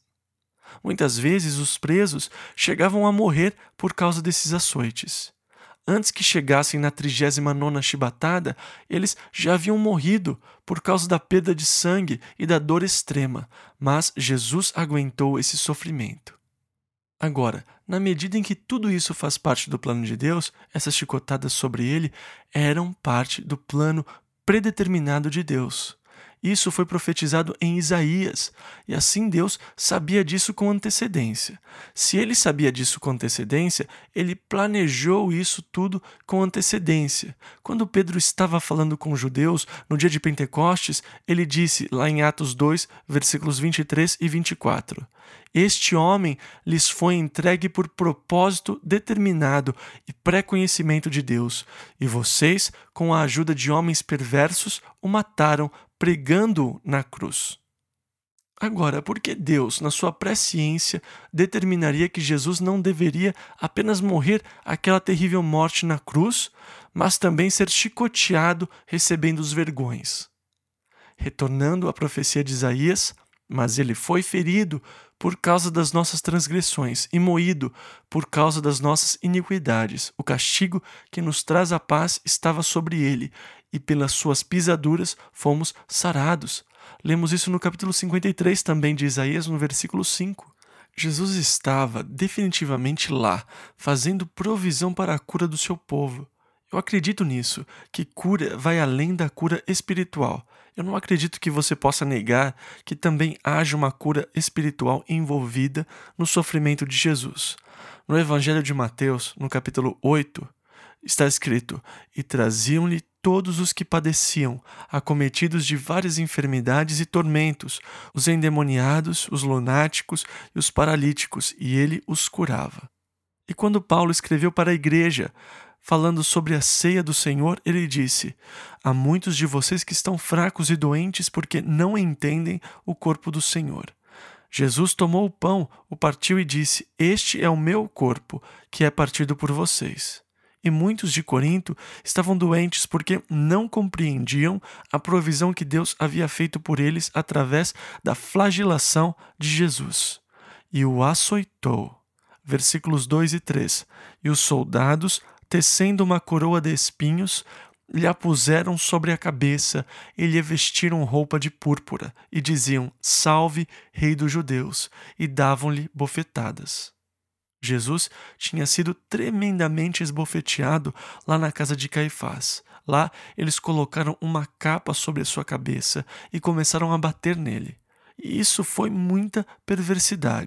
açoites. Antes que chegassem na 39ª chibatada, eles já haviam morrido por causa da perda de sangue e da dor extrema, mas Jesus aguentou esse sofrimento. Agora, na medida em que tudo isso faz parte do plano de Deus, essas chicotadas sobre ele eram parte do plano predeterminado de Deus. Isso foi profetizado em Isaías, e assim Deus sabia disso com antecedência. Se ele sabia disso com antecedência, ele planejou isso tudo com antecedência. Quando Pedro estava falando com os judeus no dia de Pentecostes, ele disse, lá em Atos 2, versículos 23 e 24, "Este homem lhes foi entregue por propósito determinado e pré-conhecimento de Deus, e vocês, com a ajuda de homens perversos, o mataram, pregando-o na cruz." Agora, por que Deus, na sua presciência, determinaria que Jesus não deveria apenas morrer aquela terrível morte na cruz, mas também ser chicoteado, recebendo os vergões? Retornando à profecia de Isaías, "Mas ele foi ferido por causa das nossas transgressões e moído por causa das nossas iniquidades. O castigo que nos traz a paz estava sobre ele, e pelas suas pisaduras fomos sarados." Lemos isso no capítulo 53 também de Isaías, no versículo 5. Jesus estava definitivamente lá, fazendo provisão para a cura do seu povo. Eu acredito nisso, que cura vai além da cura espiritual. Eu não acredito que você possa negar que também haja uma cura espiritual envolvida no sofrimento de Jesus. No Evangelho de Mateus, no capítulo 8, está escrito: "E traziam-lhe todos os que padeciam, acometidos de várias enfermidades e tormentos, os endemoniados, os lunáticos e os paralíticos, e ele os curava." E quando Paulo escreveu para a igreja, falando sobre a ceia do Senhor, ele disse: "Há muitos de vocês que estão fracos e doentes porque não entendem o corpo do Senhor." Jesus tomou o pão, o partiu e disse: "Este é o meu corpo, que é partido por vocês." E muitos de Corinto estavam doentes porque não compreendiam a provisão que Deus havia feito por eles através da flagelação de Jesus. "E o açoitou." Versículos 2 e 3. "E os soldados, tecendo uma coroa de espinhos, lhe a puseram sobre a cabeça e lhe vestiram roupa de púrpura, e diziam: Salve, Rei dos Judeus, e davam-lhe bofetadas. Jesus tinha sido tremendamente esbofeteado lá na casa de Caifás. Lá, eles colocaram uma capa sobre a sua cabeça e começaram a bater nele. E isso foi muita perversidade.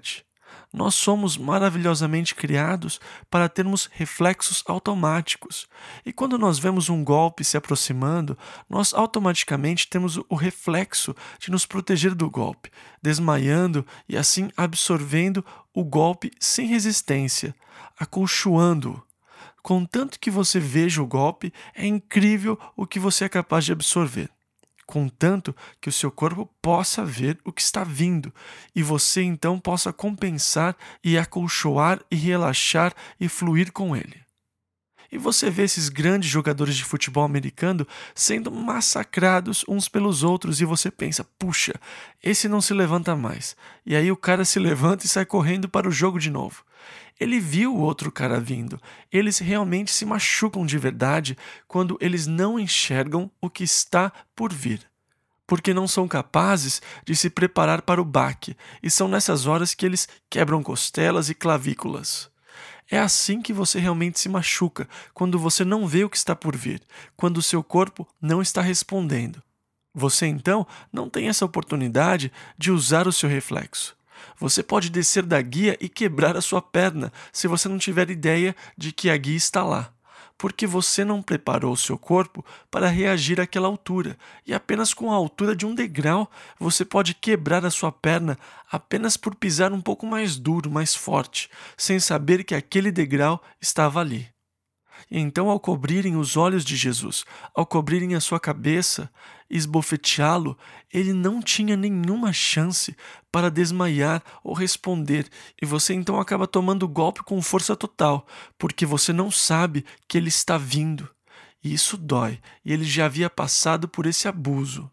Nós somos maravilhosamente criados para termos reflexos automáticos. E quando nós vemos um golpe se aproximando, nós automaticamente temos o reflexo de nos proteger do golpe, desmaiando e assim absorvendo o golpe sem resistência, acolchoando-o. Contanto que você veja o golpe, é incrível o que você é capaz de absorver. Contanto que o seu corpo possa ver o que está vindo e você então possa compensar e acolchoar e relaxar e fluir com ele. E você vê esses grandes jogadores de futebol americano sendo massacrados uns pelos outros e você pensa, puxa, esse não se levanta mais. E aí o cara se levanta e sai correndo para o jogo de novo. Ele viu o outro cara vindo. Eles realmente se machucam de verdade quando eles não enxergam o que está por vir, porque não são capazes de se preparar para o baque, e são nessas horas que eles quebram costelas e clavículas. É assim que você realmente se machuca, quando você não vê o que está por vir, quando o seu corpo não está respondendo. Você então não tem essa oportunidade de usar o seu reflexo. Você pode descer da guia e quebrar a sua perna se você não tiver ideia de que a guia está lá, porque você não preparou o seu corpo para reagir àquela altura, e apenas com a altura de um degrau você pode quebrar a sua perna apenas por pisar um pouco mais duro, mais forte, sem saber que aquele degrau estava ali. E então, ao cobrirem os olhos de Jesus, ao cobrirem a sua cabeça, esbofeteá-lo, ele não tinha nenhuma chance para desmaiar ou responder, e você então acaba tomando o golpe com força total, porque você não sabe que ele está vindo. E isso dói, e ele já havia passado por esse abuso.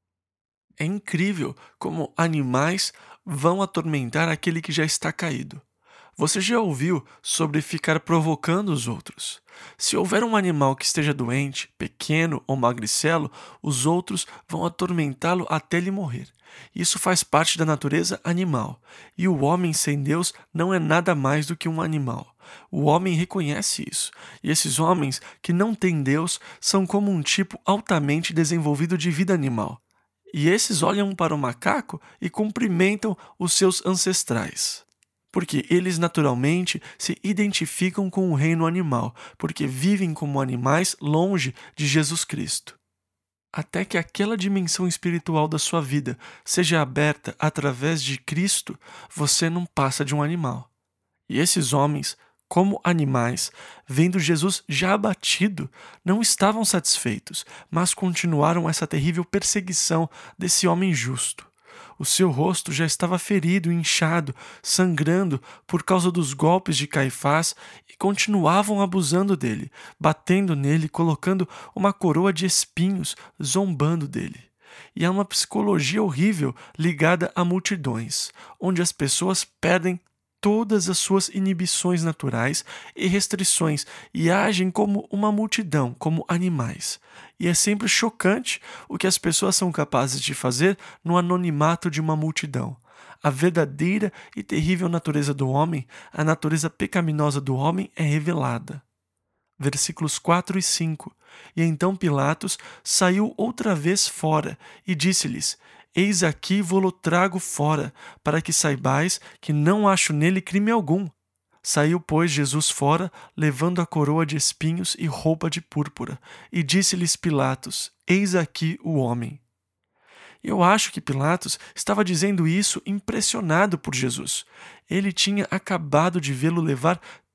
É incrível como animais vão atormentar aquele que já está caído. Você já ouviu sobre ficar provocando os outros? Se houver um animal que esteja doente, pequeno ou magricelo, os outros vão atormentá-lo até ele morrer. Isso faz parte da natureza animal, e o homem sem Deus não é nada mais do que um animal. O homem reconhece isso, e esses homens que não têm Deus são como um tipo altamente desenvolvido de vida animal. E esses olham para o macaco e cumprimentam os seus ancestrais, porque eles naturalmente se identificam com o reino animal, porque vivem como animais longe de Jesus Cristo. Até que aquela dimensão espiritual da sua vida seja aberta através de Cristo, você não passa de um animal. E esses homens, como animais, vendo Jesus já abatido, não estavam satisfeitos, mas continuaram essa terrível perseguição desse homem justo. O seu rosto já estava ferido, inchado, sangrando por causa dos golpes de Caifás e continuavam abusando dele, batendo nele, colocando uma coroa de espinhos, zombando dele. E há uma psicologia horrível ligada a multidões, onde as pessoas perdem todas as suas inibições naturais e restrições e agem como uma multidão, como animais. E é sempre chocante o que as pessoas são capazes de fazer no anonimato de uma multidão. A verdadeira e terrível natureza do homem, a natureza pecaminosa do homem é revelada. Versículos 4 e 5. E então Pilatos saiu outra vez fora e disse-lhes: Eis aqui vou-lo trago fora, para que saibais que não acho nele crime algum. Saiu, pois, Jesus fora, levando a coroa de espinhos e roupa de púrpura, e disse-lhes Pilatos: Eis aqui o homem. Eu acho que Pilatos estava dizendo isso impressionado por Jesus. Ele tinha acabado de vê-lo levar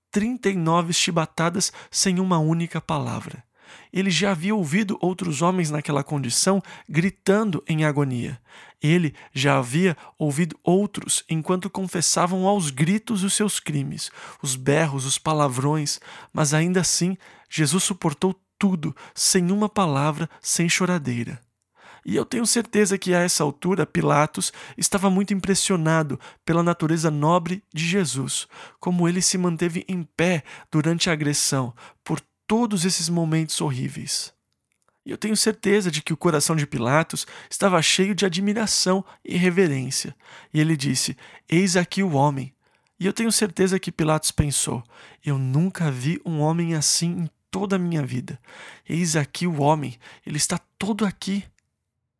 39 chibatadas sem uma única palavra. Ele já havia ouvido outros homens naquela condição gritando em agonia. Ele já havia ouvido outros enquanto confessavam aos gritos os seus crimes, os berros, os palavrões, mas ainda assim Jesus suportou tudo, sem uma palavra, sem choradeira. E eu tenho certeza que a essa altura Pilatos estava muito impressionado pela natureza nobre de Jesus, como ele se manteve em pé durante a agressão, por todos esses momentos horríveis. E eu tenho certeza de que o coração de Pilatos estava cheio de admiração e reverência. E ele disse: Eis aqui o homem. E eu tenho certeza que Pilatos pensou: eu nunca vi um homem assim em toda a minha vida. Eis aqui o homem, ele está todo aqui.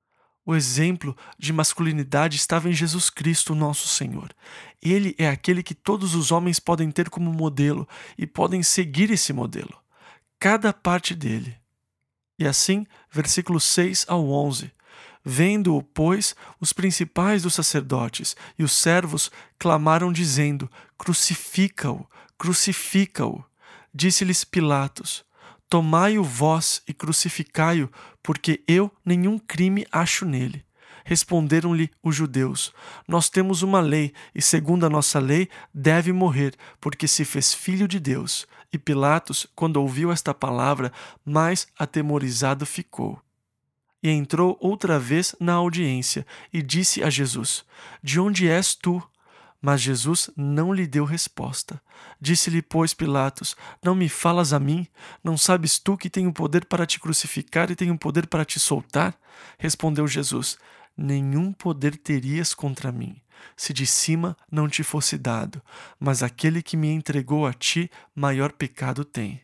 O exemplo de masculinidade estava em Jesus Cristo, nosso Senhor. Ele é aquele que todos os homens podem ter como modelo e podem seguir esse modelo, cada parte dele. E assim, versículos 6 ao 11. Vendo-o, pois, os principais dos sacerdotes e os servos clamaram dizendo: Crucifica-o, crucifica-o. Disse-lhes Pilatos: Tomai-o vós e crucificai-o, porque eu nenhum crime acho nele. Responderam-lhe os judeus: Nós temos uma lei, e segundo a nossa lei deve morrer, porque se fez filho de Deus. E Pilatos, quando ouviu esta palavra, mais atemorizado ficou. E entrou outra vez na audiência, e disse a Jesus: De onde és tu? Mas Jesus não lhe deu resposta. Disse-lhe, pois, Pilatos: Não me falas a mim? Não sabes tu que tenho poder para te crucificar e tenho poder para te soltar? Respondeu Jesus: Nenhum poder terias contra mim, se de cima não te fosse dado, mas aquele que me entregou a ti, maior pecado tem.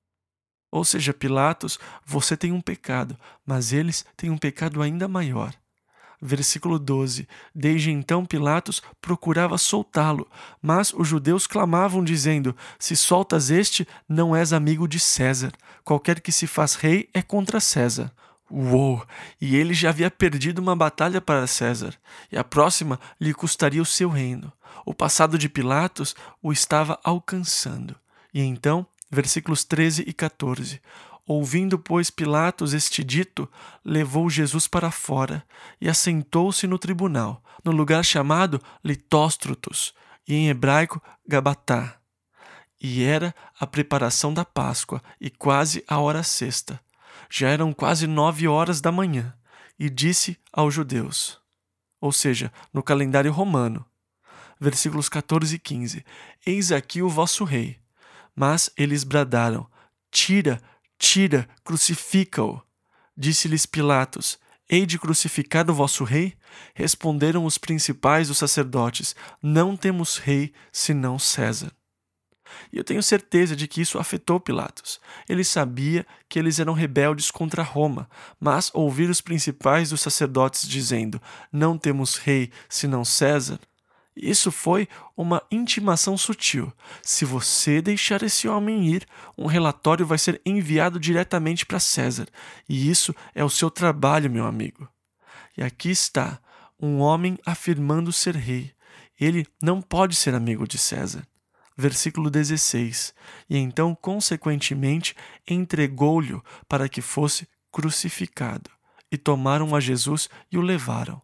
Ou seja, Pilatos, você tem um pecado, mas eles têm um pecado ainda maior. Versículo 12. Desde então Pilatos procurava soltá-lo, mas os judeus clamavam dizendo: Se soltas este, não és amigo de César. Qualquer que se faz rei é contra César. Uou! E ele já havia perdido uma batalha para César, e a próxima lhe custaria o seu reino. O passado de Pilatos o estava alcançando. E então, versículos 13 e 14. Ouvindo, pois, Pilatos este dito, levou Jesus para fora e assentou-se no tribunal, no lugar chamado Litóstrotos, e em hebraico Gabatá. E era a preparação da Páscoa e quase a hora sexta. Já eram quase 9 horas da manhã, e disse aos judeus, ou seja, no calendário romano, versículos 14 e 15, Eis aqui o vosso rei. Mas eles bradaram: Tira, tira, crucifica-o. Disse-lhes Pilatos: Hei de crucificar o vosso rei? Responderam os principais dos sacerdotes: Não temos rei senão César. E eu tenho certeza de que isso afetou Pilatos. Ele sabia que eles eram rebeldes contra Roma, mas ouvir os principais dos sacerdotes dizendo: Não temos rei senão César, isso foi uma intimação sutil. Se você deixar esse homem ir, um relatório vai ser enviado diretamente para César. E isso é o seu trabalho, meu amigo. E aqui está, um homem afirmando ser rei. Ele não pode ser amigo de César. Versículo 16. E então, consequentemente, entregou-lhe para que fosse crucificado. E tomaram a Jesus e o levaram.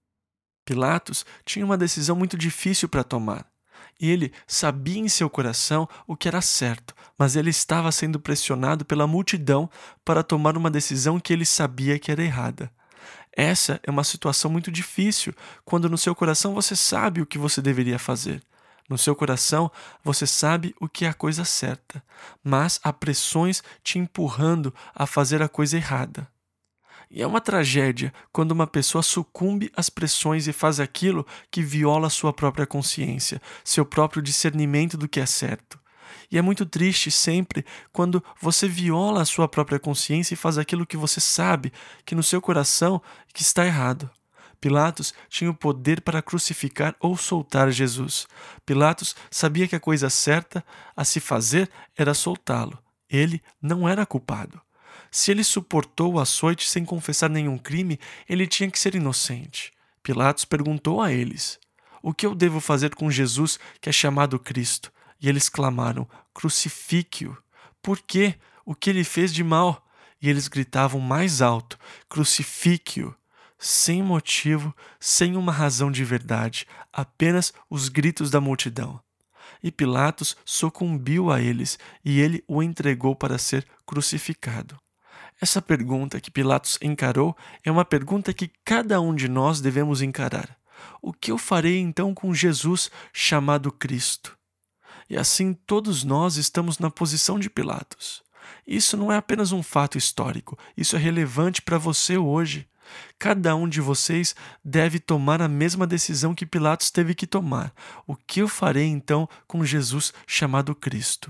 Pilatos tinha uma decisão muito difícil para tomar. Ele sabia em seu coração o que era certo, mas ele estava sendo pressionado pela multidão para tomar uma decisão que ele sabia que era errada. Essa é uma situação muito difícil, quando no seu coração você sabe o que você deveria fazer. No seu coração você sabe o que é a coisa certa, mas há pressões te empurrando a fazer a coisa errada. E é uma tragédia quando uma pessoa sucumbe às pressões e faz aquilo que viola sua própria consciência, seu próprio discernimento do que é certo. E é muito triste sempre quando você viola a sua própria consciência e faz aquilo que você sabe que no seu coração que está errado. Pilatos tinha o poder para crucificar ou soltar Jesus. Pilatos sabia que a coisa certa a se fazer era soltá-lo. Ele não era culpado. Se ele suportou o açoite sem confessar nenhum crime, ele tinha que ser inocente. Pilatos perguntou a eles: O que eu devo fazer com Jesus, que é chamado Cristo? E eles clamaram: Crucifique-o. Por quê? O que ele fez de mal? E eles gritavam mais alto: Crucifique-o. Sem motivo, sem uma razão de verdade, apenas os gritos da multidão. E Pilatos sucumbiu a eles, e ele o entregou para ser crucificado. Essa pergunta que Pilatos encarou é uma pergunta que cada um de nós devemos encarar. O que eu farei então com Jesus chamado Cristo? E assim todos nós estamos na posição de Pilatos. Isso não é apenas um fato histórico, isso é relevante para você hoje. Cada um de vocês deve tomar a mesma decisão que Pilatos teve que tomar. O que eu farei então com Jesus chamado Cristo?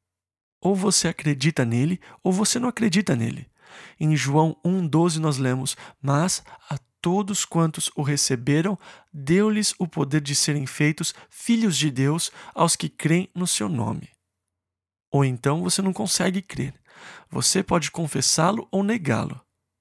Ou você acredita nele, ou você não acredita nele. Em João 1,12 nós lemos: Mas a todos quantos o receberam, deu-lhes o poder de serem feitos filhos de Deus aos que creem no seu nome. Ou então você não consegue crer. Você pode confessá-lo ou negá-lo.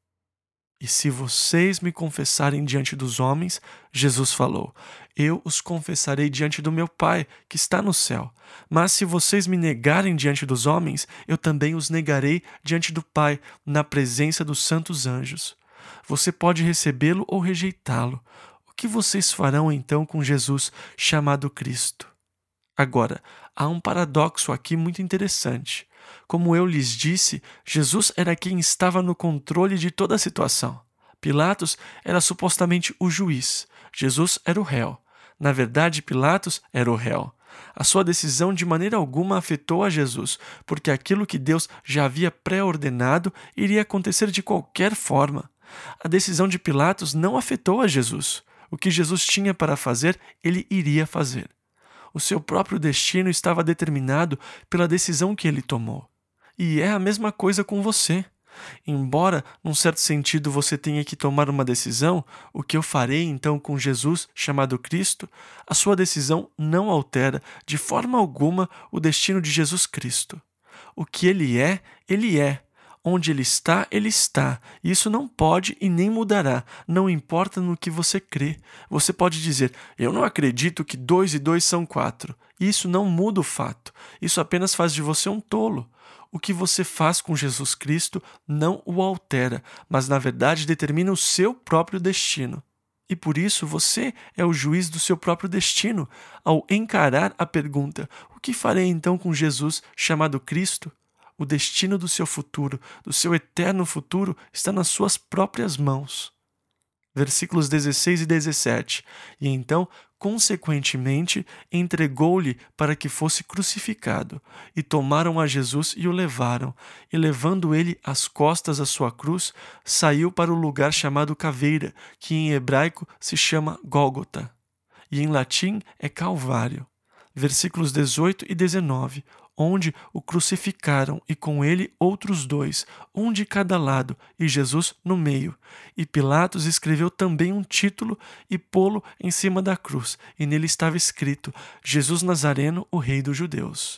E se vocês me confessarem diante dos homens, Jesus falou, eu os confessarei diante do meu Pai, que está no céu. Mas se vocês me negarem diante dos homens, eu também os negarei diante do Pai, na presença dos santos anjos. Você pode recebê-lo ou rejeitá-lo. O que vocês farão então com Jesus, chamado Cristo? Agora, há um paradoxo aqui muito interessante. Como eu lhes disse, Jesus era quem estava no controle de toda a situação. Pilatos era supostamente o juiz. Jesus era o réu. Na verdade, Pilatos era o réu. A sua decisão de maneira alguma afetou a Jesus, porque aquilo que Deus já havia pré-ordenado iria acontecer de qualquer forma. A decisão de Pilatos não afetou a Jesus. O que Jesus tinha para fazer, ele iria fazer. O seu próprio destino estava determinado pela decisão que ele tomou. E é a mesma coisa com você. Embora, num certo sentido, você tenha que tomar uma decisão, o que eu farei então com Jesus, chamado Cristo, a sua decisão não altera de forma alguma o destino de Jesus Cristo. O que ele é, ele é. Onde ele está, ele está. Isso não pode e nem mudará, não importa no que você crê. Você pode dizer, eu não acredito que 2 e 2 são 4. Isso não muda o fato. Isso apenas faz de você um tolo. O que você faz com Jesus Cristo não o altera, mas na verdade determina o seu próprio destino. E por isso você é o juiz do seu próprio destino, ao encarar a pergunta, o que farei então com Jesus, chamado Cristo? O destino do seu futuro, do seu eterno futuro, está nas suas próprias mãos. Versículos 16 e 17. E então, consequentemente, entregou-lhe para que fosse crucificado. E tomaram a Jesus e o levaram. E levando ele às costas a sua cruz, saiu para o lugar chamado Caveira, que em hebraico se chama Gólgota. E em latim é Calvário. Versículos 18 e 19. Onde o crucificaram, e com ele outros 2, um de cada lado, e Jesus no meio. E Pilatos escreveu também um título e pô-lo em cima da cruz, e nele estava escrito, Jesus Nazareno, o Rei dos Judeus.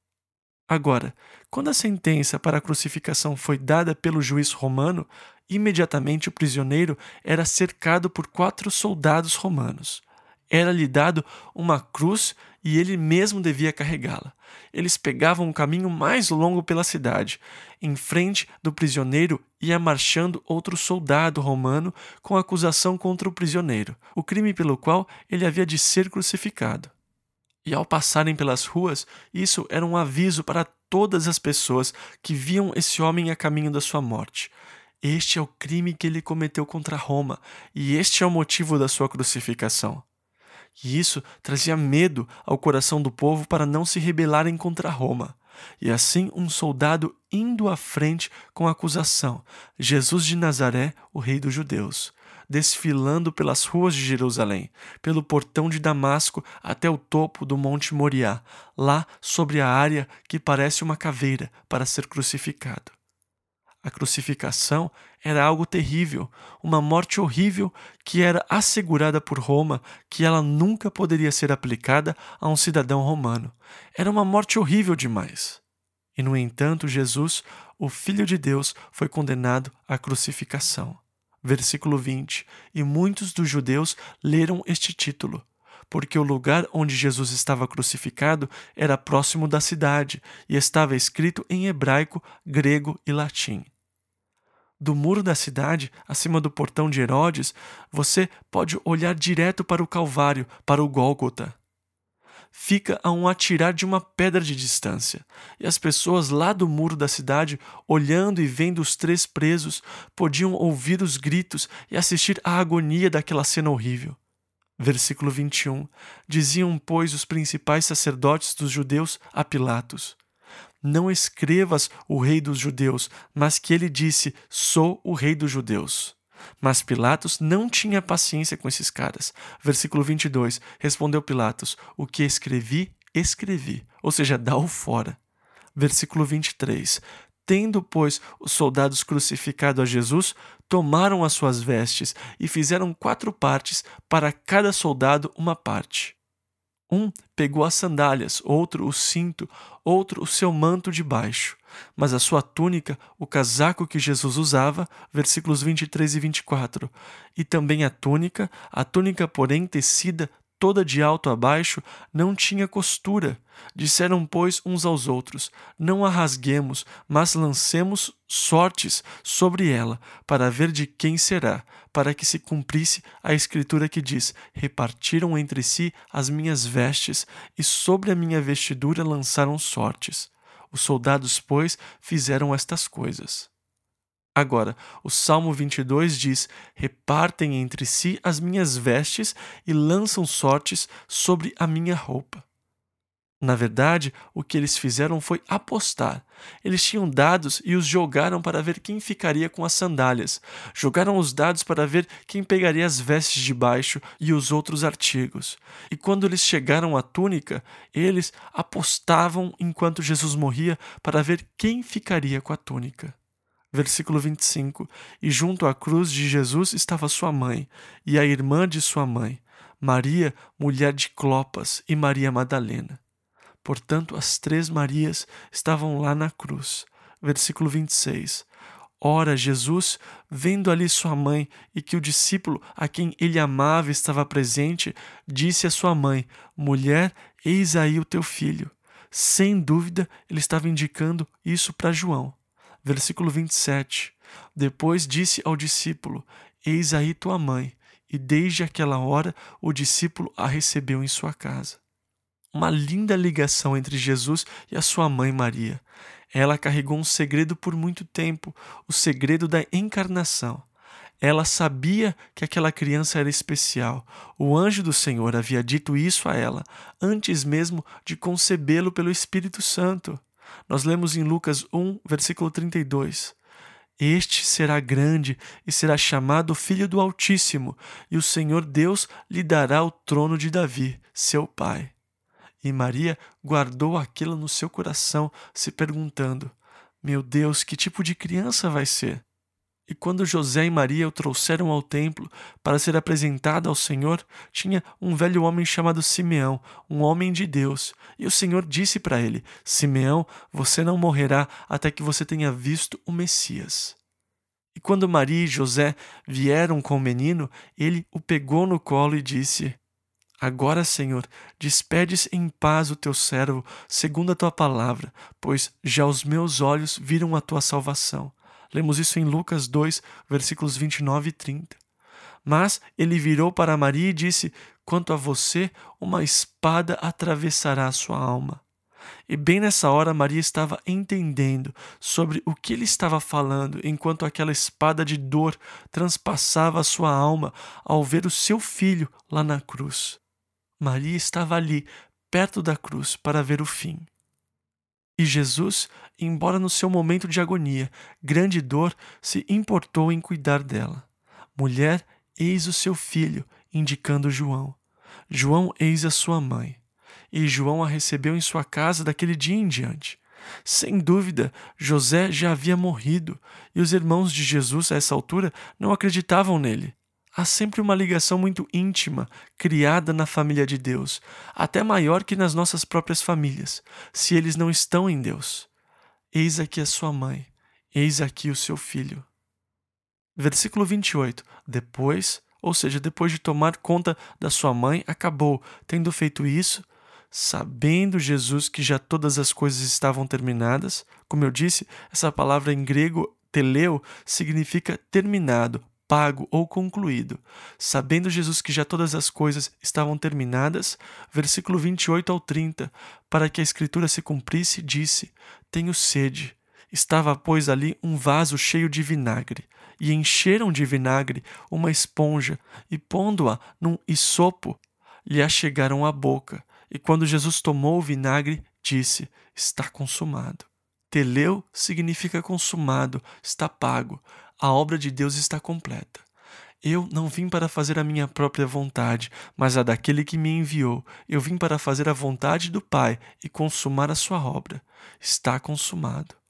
Agora, quando a sentença para a crucificação foi dada pelo juiz romano, imediatamente o prisioneiro era cercado por 4 soldados romanos. Era-lhe dado uma cruz e ele mesmo devia carregá-la. Eles pegavam um caminho mais longo pela cidade. Em frente do prisioneiro ia marchando outro soldado romano com acusação contra o prisioneiro, o crime pelo qual ele havia de ser crucificado. E ao passarem pelas ruas, isso era um aviso para todas as pessoas que viam esse homem a caminho da sua morte. Este é o crime que ele cometeu contra Roma, e este é o motivo da sua crucificação. E isso trazia medo ao coração do povo para não se rebelarem contra Roma. E assim um soldado indo à frente com a acusação, Jesus de Nazaré, o Rei dos Judeus, desfilando pelas ruas de Jerusalém, pelo portão de Damasco até o topo do Monte Moriá, lá sobre a área que parece uma caveira, para ser crucificado. A crucificação era algo terrível, uma morte horrível que era assegurada por Roma, que ela nunca poderia ser aplicada a um cidadão romano. Era uma morte horrível demais. E, no entanto, Jesus, o Filho de Deus, foi condenado à crucificação. Versículo 20. E muitos dos judeus leram este título, porque o lugar onde Jesus estava crucificado era próximo da cidade e estava escrito em hebraico, grego e latim. Do muro da cidade, acima do portão de Herodes, você pode olhar direto para o Calvário, para o Gólgota. Fica a um atirar de uma pedra de distância, e as pessoas lá do muro da cidade, olhando e vendo os 3 presos, podiam ouvir os gritos e assistir à agonia daquela cena horrível. Versículo 21. Diziam, pois, os principais sacerdotes dos judeus a Pilatos: não escrevas o rei dos judeus, mas que ele disse, sou o rei dos judeus. Mas Pilatos não tinha paciência com esses caras. Versículo 22, respondeu Pilatos, o que escrevi, escrevi, ou seja, dá-o fora. Versículo 23, tendo, pois, os soldados crucificado a Jesus, tomaram as suas vestes e fizeram 4 partes, para cada soldado uma parte. Um pegou as sandálias, outro o cinto, outro o seu manto de baixo. Mas a sua túnica, o casaco que Jesus usava, versículos 23 e 24, e também a túnica, porém tecida toda de alto a baixo, não tinha costura. Disseram, pois, uns aos outros: não a rasguemos, mas lancemos sortes sobre ela, para ver de quem será, para que se cumprisse a escritura que diz: repartiram entre si as minhas vestes, e sobre a minha vestidura lançaram sortes. Os soldados, pois, fizeram estas coisas. Agora, o Salmo 22 diz: repartem entre si as minhas vestes e lançam sortes sobre a minha roupa. Na verdade, o que eles fizeram foi apostar. Eles tinham dados e os jogaram para ver quem ficaria com as sandálias. Jogaram os dados para ver quem pegaria as vestes de baixo e os outros artigos. E quando eles chegaram à túnica, eles apostavam enquanto Jesus morria para ver quem ficaria com a túnica. Versículo 25. E junto à cruz de Jesus estava sua mãe, e a irmã de sua mãe, Maria, mulher de Clopas, e Maria Madalena. Portanto, as 3 Marias estavam lá na cruz. Versículo 26. Ora, Jesus, vendo ali sua mãe e que o discípulo a quem ele amava estava presente, disse à sua mãe: mulher, eis aí o teu filho. Sem dúvida, ele estava indicando isso para João. Versículo 27. Depois disse ao discípulo: eis aí tua mãe. E desde aquela hora o discípulo a recebeu em sua casa. Uma linda ligação entre Jesus e a sua mãe Maria. Ela carregou um segredo por muito tempo, o segredo da encarnação. Ela sabia que aquela criança era especial. O anjo do Senhor havia dito isso a ela, antes mesmo de concebê-lo pelo Espírito Santo. Nós lemos em Lucas 1, versículo 32. Este será grande e será chamado Filho do Altíssimo, e o Senhor Deus lhe dará o trono de Davi, seu pai. E Maria guardou aquilo no seu coração, se perguntando: meu Deus, que tipo de criança vai ser? E quando José e Maria o trouxeram ao templo para ser apresentado ao Senhor, tinha um velho homem chamado Simeão, um homem de Deus. E o Senhor disse para ele: Simeão, você não morrerá até que você tenha visto o Messias. E quando Maria e José vieram com o menino, ele o pegou no colo e disse: agora, Senhor, despedes em paz o teu servo, segundo a tua palavra, pois já os meus olhos viram a tua salvação. Lemos isso em Lucas 2, versículos 29 e 30. Mas ele virou para Maria e disse: quanto a você, uma espada atravessará a sua alma. E bem nessa hora Maria estava entendendo sobre o que ele estava falando, enquanto aquela espada de dor transpassava a sua alma ao ver o seu filho lá na cruz. Maria estava ali, perto da cruz, para ver o fim. E Jesus, embora no seu momento de agonia, grande dor, se importou em cuidar dela. Mulher, eis o seu filho, indicando João. João, eis a sua mãe. E João a recebeu em sua casa daquele dia em diante. Sem dúvida, José já havia morrido, e os irmãos de Jesus, a essa altura, não acreditavam nele. Há sempre uma ligação muito íntima, criada na família de Deus, até maior que nas nossas próprias famílias, se eles não estão em Deus. Eis aqui a sua mãe, eis aqui o seu filho. Versículo 28. Depois, ou seja, depois de tomar conta da sua mãe, acabou, tendo feito isso, sabendo Jesus que já todas as coisas estavam terminadas. Como eu disse, essa palavra em grego, teleu, significa terminado, pago ou concluído. Sabendo Jesus que já todas as coisas estavam terminadas, versículo 28 ao 30, para que a escritura se cumprisse, disse: tenho sede. Estava, pois, ali um vaso cheio de vinagre, e encheram de vinagre uma esponja, e pondo-a num hisopo, lhe achegaram à boca. E quando Jesus tomou o vinagre, disse: está consumado. Teleu significa consumado, está pago. A obra de Deus está completa. Eu não vim para fazer a minha própria vontade, mas a daquele que me enviou. Eu vim para fazer a vontade do Pai e consumar a sua obra. Está consumado.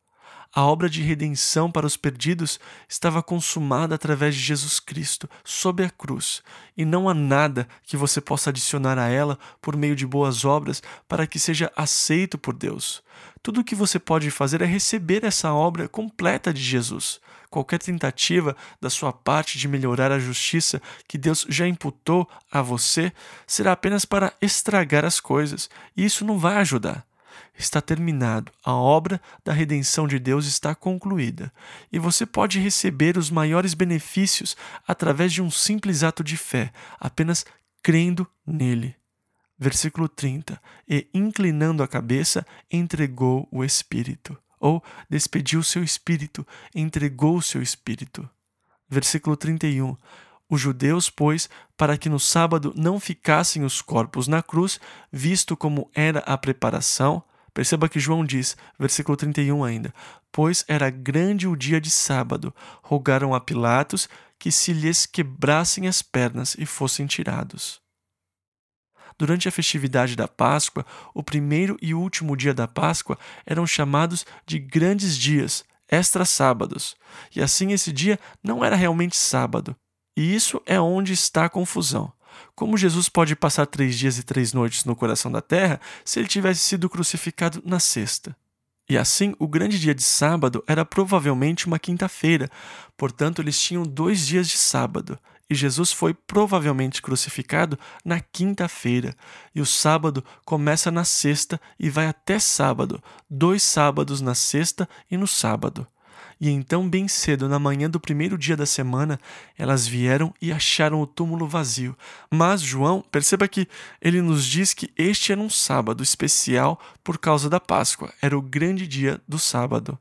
A obra de redenção para os perdidos estava consumada através de Jesus Cristo, sob a cruz, e não há nada que você possa adicionar a ela por meio de boas obras para que seja aceito por Deus. Tudo o que você pode fazer é receber essa obra completa de Jesus. Qualquer tentativa da sua parte de melhorar a justiça que Deus já imputou a você será apenas para estragar as coisas, e isso não vai ajudar. Está terminado, a obra da redenção de Deus está concluída, e você pode receber os maiores benefícios através de um simples ato de fé, apenas crendo nele. Versículo 30. E inclinando a cabeça, entregou o Espírito. Ou despediu seu Espírito, entregou o seu Espírito. Versículo 31. Os judeus, pois, para que no sábado não ficassem os corpos na cruz, visto como era a preparação. Perceba que João diz, versículo 31 ainda, pois era grande o dia de sábado, rogaram a Pilatos que se lhes quebrassem as pernas e fossem tirados. Durante a festividade da Páscoa, o primeiro e último dia da Páscoa eram chamados de grandes dias, extra-sábados, e assim esse dia não era realmente sábado. E isso é onde está a confusão. Como Jesus pode passar 3 dias e 3 noites no coração da terra se ele tivesse sido crucificado na sexta? E assim, o grande dia de sábado era provavelmente uma quinta-feira, portanto, eles tinham 2 dias de sábado. E Jesus foi provavelmente crucificado na quinta-feira. E o sábado começa na sexta e vai até sábado, 2 sábados na sexta e no sábado. E então, bem cedo, na manhã do primeiro dia da semana, elas vieram e acharam o túmulo vazio. Mas João, perceba que ele nos diz que este era um sábado especial por causa da Páscoa. Era o grande dia do sábado.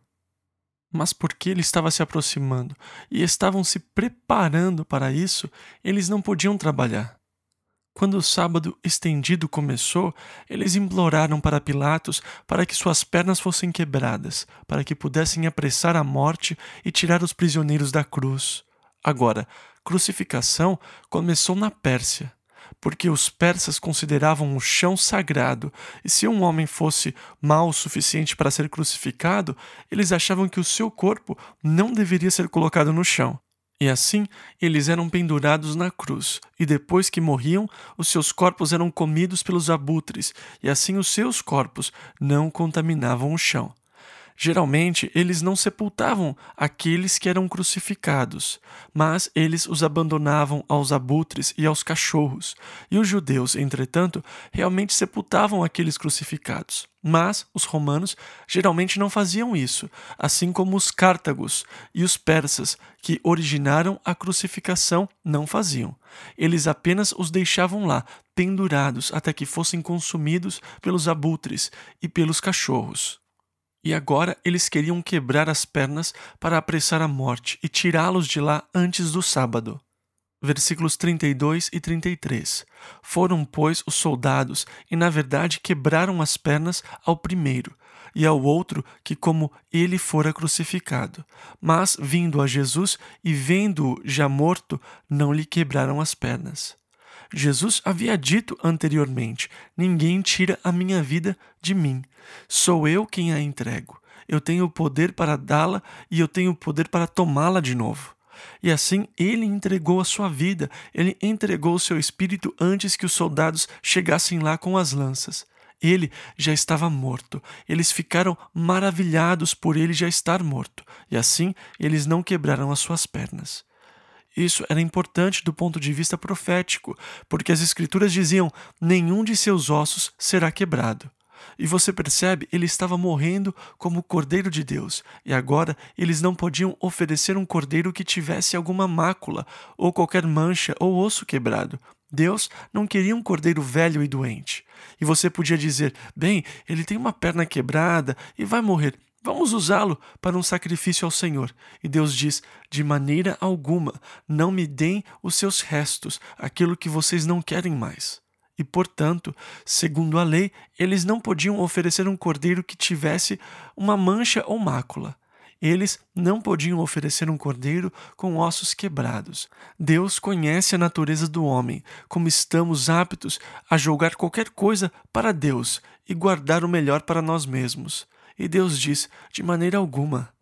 Mas porque ele estava se aproximando e estavam se preparando para isso, eles não podiam trabalhar. Quando o sábado estendido começou, eles imploraram para Pilatos para que suas pernas fossem quebradas, para que pudessem apressar a morte e tirar os prisioneiros da cruz. Agora, crucificação começou na Pérsia, porque os persas consideravam o chão sagrado, e se um homem fosse mau o suficiente para ser crucificado, eles achavam que o seu corpo não deveria ser colocado no chão. E assim, eles eram pendurados na cruz, e depois que morriam, os seus corpos eram comidos pelos abutres, e assim os seus corpos não contaminavam o chão. Geralmente, eles não sepultavam aqueles que eram crucificados, mas eles os abandonavam aos abutres e aos cachorros. E os judeus, entretanto, realmente sepultavam aqueles crucificados. Mas os romanos geralmente não faziam isso, assim como os cártagos e os persas, que originaram a crucificação, não faziam. Eles apenas os deixavam lá, pendurados, até que fossem consumidos pelos abutres e pelos cachorros. E agora eles queriam quebrar as pernas para apressar a morte e tirá-los de lá antes do sábado. Versículos 32 e 33. Foram, pois, os soldados e, na verdade, quebraram as pernas ao primeiro e ao outro que como ele fora crucificado. Mas, vindo a Jesus e vendo-o já morto, não lhe quebraram as pernas. Jesus havia dito anteriormente: ninguém tira a minha vida de mim. Sou eu quem a entrego. Eu tenho o poder para dá-la e eu tenho o poder para tomá-la de novo. E assim ele entregou a sua vida, ele entregou o seu espírito antes que os soldados chegassem lá com as lanças. Ele já estava morto. Eles ficaram maravilhados por ele já estar morto. E assim eles não quebraram as suas pernas. Isso era importante do ponto de vista profético, porque as Escrituras diziam: nenhum de seus ossos será quebrado. E você percebe, ele estava morrendo como o Cordeiro de Deus, e agora eles não podiam oferecer um cordeiro que tivesse alguma mácula, ou qualquer mancha ou osso quebrado. Deus não queria um cordeiro velho e doente. E você podia dizer: bem, ele tem uma perna quebrada e vai morrer. Vamos usá-lo para um sacrifício ao Senhor. E Deus diz: de maneira alguma, não me deem os seus restos, aquilo que vocês não querem mais. E, portanto, segundo a lei, eles não podiam oferecer um cordeiro que tivesse uma mancha ou mácula. Eles não podiam oferecer um cordeiro com ossos quebrados. Deus conhece a natureza do homem, como estamos aptos a julgar qualquer coisa para Deus e guardar o melhor para nós mesmos. E Deus diz: de maneira alguma.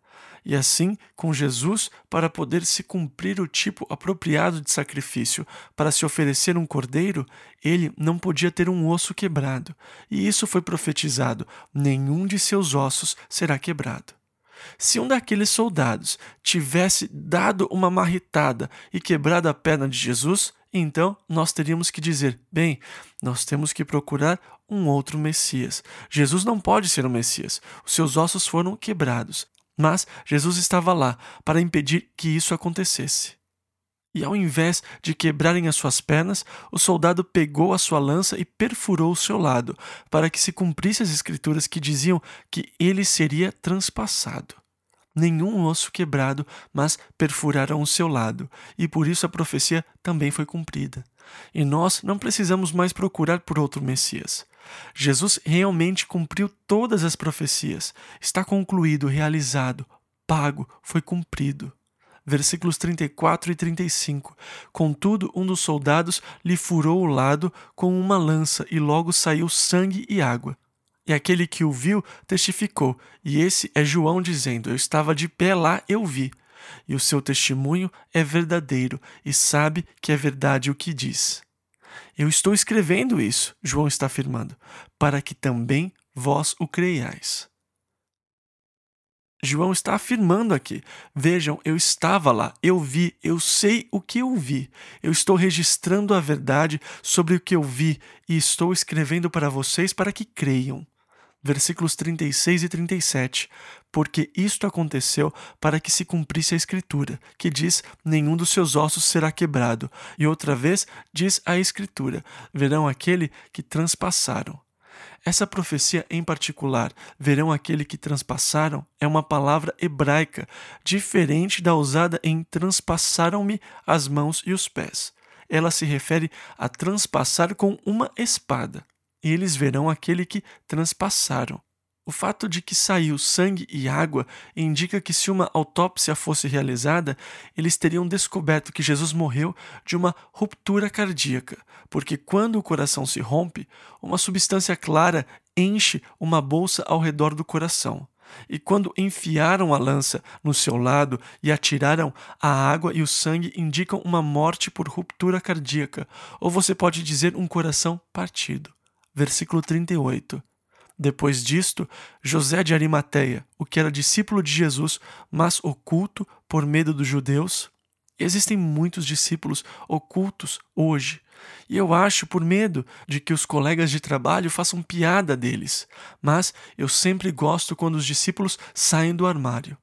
E assim, com Jesus, para poder se cumprir o tipo apropriado de sacrifício para se oferecer um cordeiro, ele não podia ter um osso quebrado. E isso foi profetizado: nenhum de seus ossos será quebrado. Se um daqueles soldados tivesse dado uma marretada e quebrado a perna de Jesus, então nós teríamos que dizer: bem, nós temos que procurar um outro Messias. Jesus não pode ser o Messias. Os seus ossos foram quebrados. Mas Jesus estava lá para impedir que isso acontecesse. E ao invés de quebrarem as suas pernas, o soldado pegou a sua lança e perfurou o seu lado, para que se cumprisse as escrituras que diziam que ele seria transpassado. Nenhum osso quebrado, mas perfuraram o seu lado, e por isso a profecia também foi cumprida. E nós não precisamos mais procurar por outro Messias. Jesus realmente cumpriu todas as profecias. Está concluído, realizado, pago, foi cumprido. Versículos 34 e 35. Contudo, um dos soldados lhe furou o lado com uma lança, e logo saiu sangue e água. E aquele que o viu testificou, e esse é João dizendo: eu estava de pé lá, eu vi. E o seu testemunho é verdadeiro, e sabe que é verdade o que diz. Eu estou escrevendo isso, João está afirmando, para que também vós o creiais. João está afirmando aqui: vejam, eu estava lá, eu vi, eu sei o que eu vi. Eu estou registrando a verdade sobre o que eu vi e estou escrevendo para vocês para que creiam. Versículos 36 e 37. Porque isto aconteceu para que se cumprisse a Escritura, que diz: nenhum dos seus ossos será quebrado. E outra vez diz a Escritura: verão aquele que transpassaram. Essa profecia em particular, verão aquele que transpassaram, é uma palavra hebraica, diferente da usada em transpassaram-me as mãos e os pés. Ela se refere a transpassar com uma espada. E eles verão aquele que transpassaram. O fato de que saiu sangue e água indica que, se uma autópsia fosse realizada, eles teriam descoberto que Jesus morreu de uma ruptura cardíaca, porque quando o coração se rompe, uma substância clara enche uma bolsa ao redor do coração. E quando enfiaram a lança no seu lado e atiraram, a água e o sangue indicam uma morte por ruptura cardíaca, ou você pode dizer um coração partido. Versículo 38. Depois disto, José de Arimateia, o que era discípulo de Jesus, mas oculto por medo dos judeus. Existem muitos discípulos ocultos hoje, e eu acho por medo de que os colegas de trabalho façam piada deles, mas eu sempre gosto quando os discípulos saem do armário.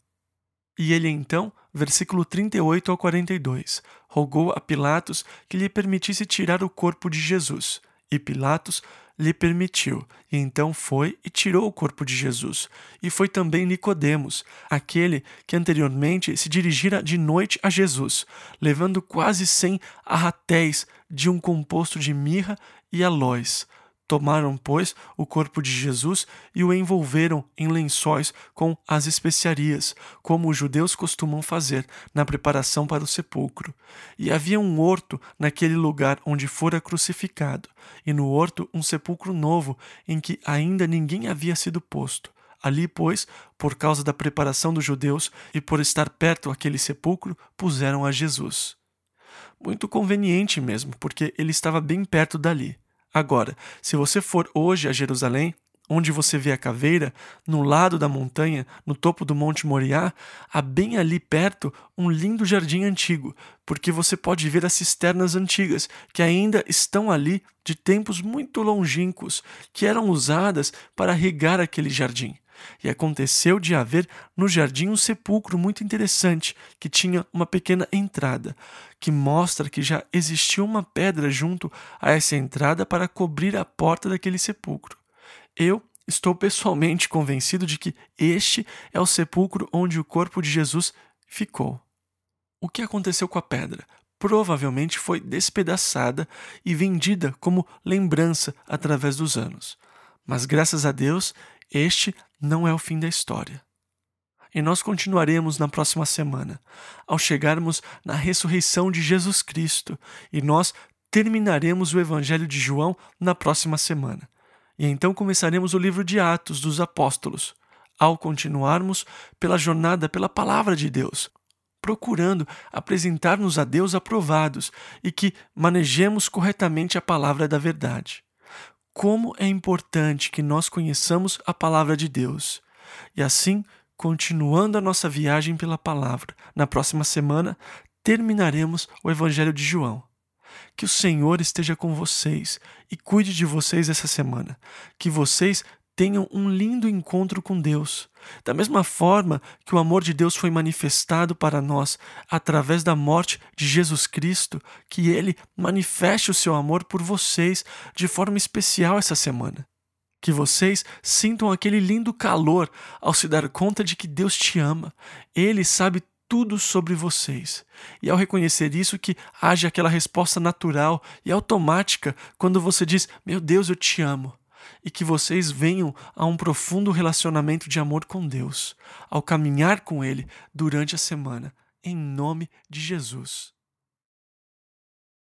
E ele então, versículo 38 ao 42, rogou a Pilatos que lhe permitisse tirar o corpo de Jesus, e Pilatos lhe permitiu, e então foi e tirou o corpo de Jesus. E foi também Nicodemos, aquele que anteriormente se dirigira de noite a Jesus, levando quase 100 arratéis de um composto de mirra e aloés. Tomaram, pois, o corpo de Jesus e o envolveram em lençóis com as especiarias, como os judeus costumam fazer na preparação para o sepulcro. E havia um horto naquele lugar onde fora crucificado, e no horto um sepulcro novo, em que ainda ninguém havia sido posto. Ali, pois, por causa da preparação dos judeus e por estar perto aquele sepulcro, puseram a Jesus. Muito conveniente mesmo, porque ele estava bem perto dali. Agora, se você for hoje a Jerusalém, onde você vê a caveira, no lado da montanha, no topo do Monte Moriá, há bem ali perto um lindo jardim antigo, porque você pode ver as cisternas antigas, que ainda estão ali de tempos muito longínquos, que eram usadas para regar aquele jardim. E aconteceu de haver no jardim um sepulcro muito interessante, que tinha uma pequena entrada, que mostra que já existia uma pedra junto a essa entrada para cobrir a porta daquele sepulcro. Eu estou pessoalmente convencido de que este é o sepulcro onde o corpo de Jesus ficou. O que aconteceu com a pedra? Provavelmente foi despedaçada e vendida como lembrança através dos anos. Mas graças a Deus, este não é o fim da história. E nós continuaremos na próxima semana, ao chegarmos na ressurreição de Jesus Cristo, e nós terminaremos o Evangelho de João na próxima semana. E então começaremos o livro de Atos dos Apóstolos. ao continuarmos pela jornada pela palavra de Deus, procurando apresentar-nos a Deus aprovados e que manejemos corretamente a palavra da verdade. Como é importante que nós conheçamos a palavra de Deus. E assim, continuando a nossa viagem pela palavra, na próxima semana terminaremos o Evangelho de João. Que o Senhor esteja com vocês e cuide de vocês essa semana. Que vocês tenham um lindo encontro com Deus. Da mesma forma que o amor de Deus foi manifestado para nós através da morte de Jesus Cristo, que Ele manifeste o seu amor por vocês de forma especial essa semana. Que vocês sintam aquele lindo calor ao se dar conta de que Deus te ama. Ele sabe tudo sobre vocês. E ao reconhecer isso, que haja aquela resposta natural e automática quando você diz: meu Deus, eu te amo. E que vocês venham a um profundo relacionamento de amor com Deus, ao caminhar com Ele durante a semana, em nome de Jesus.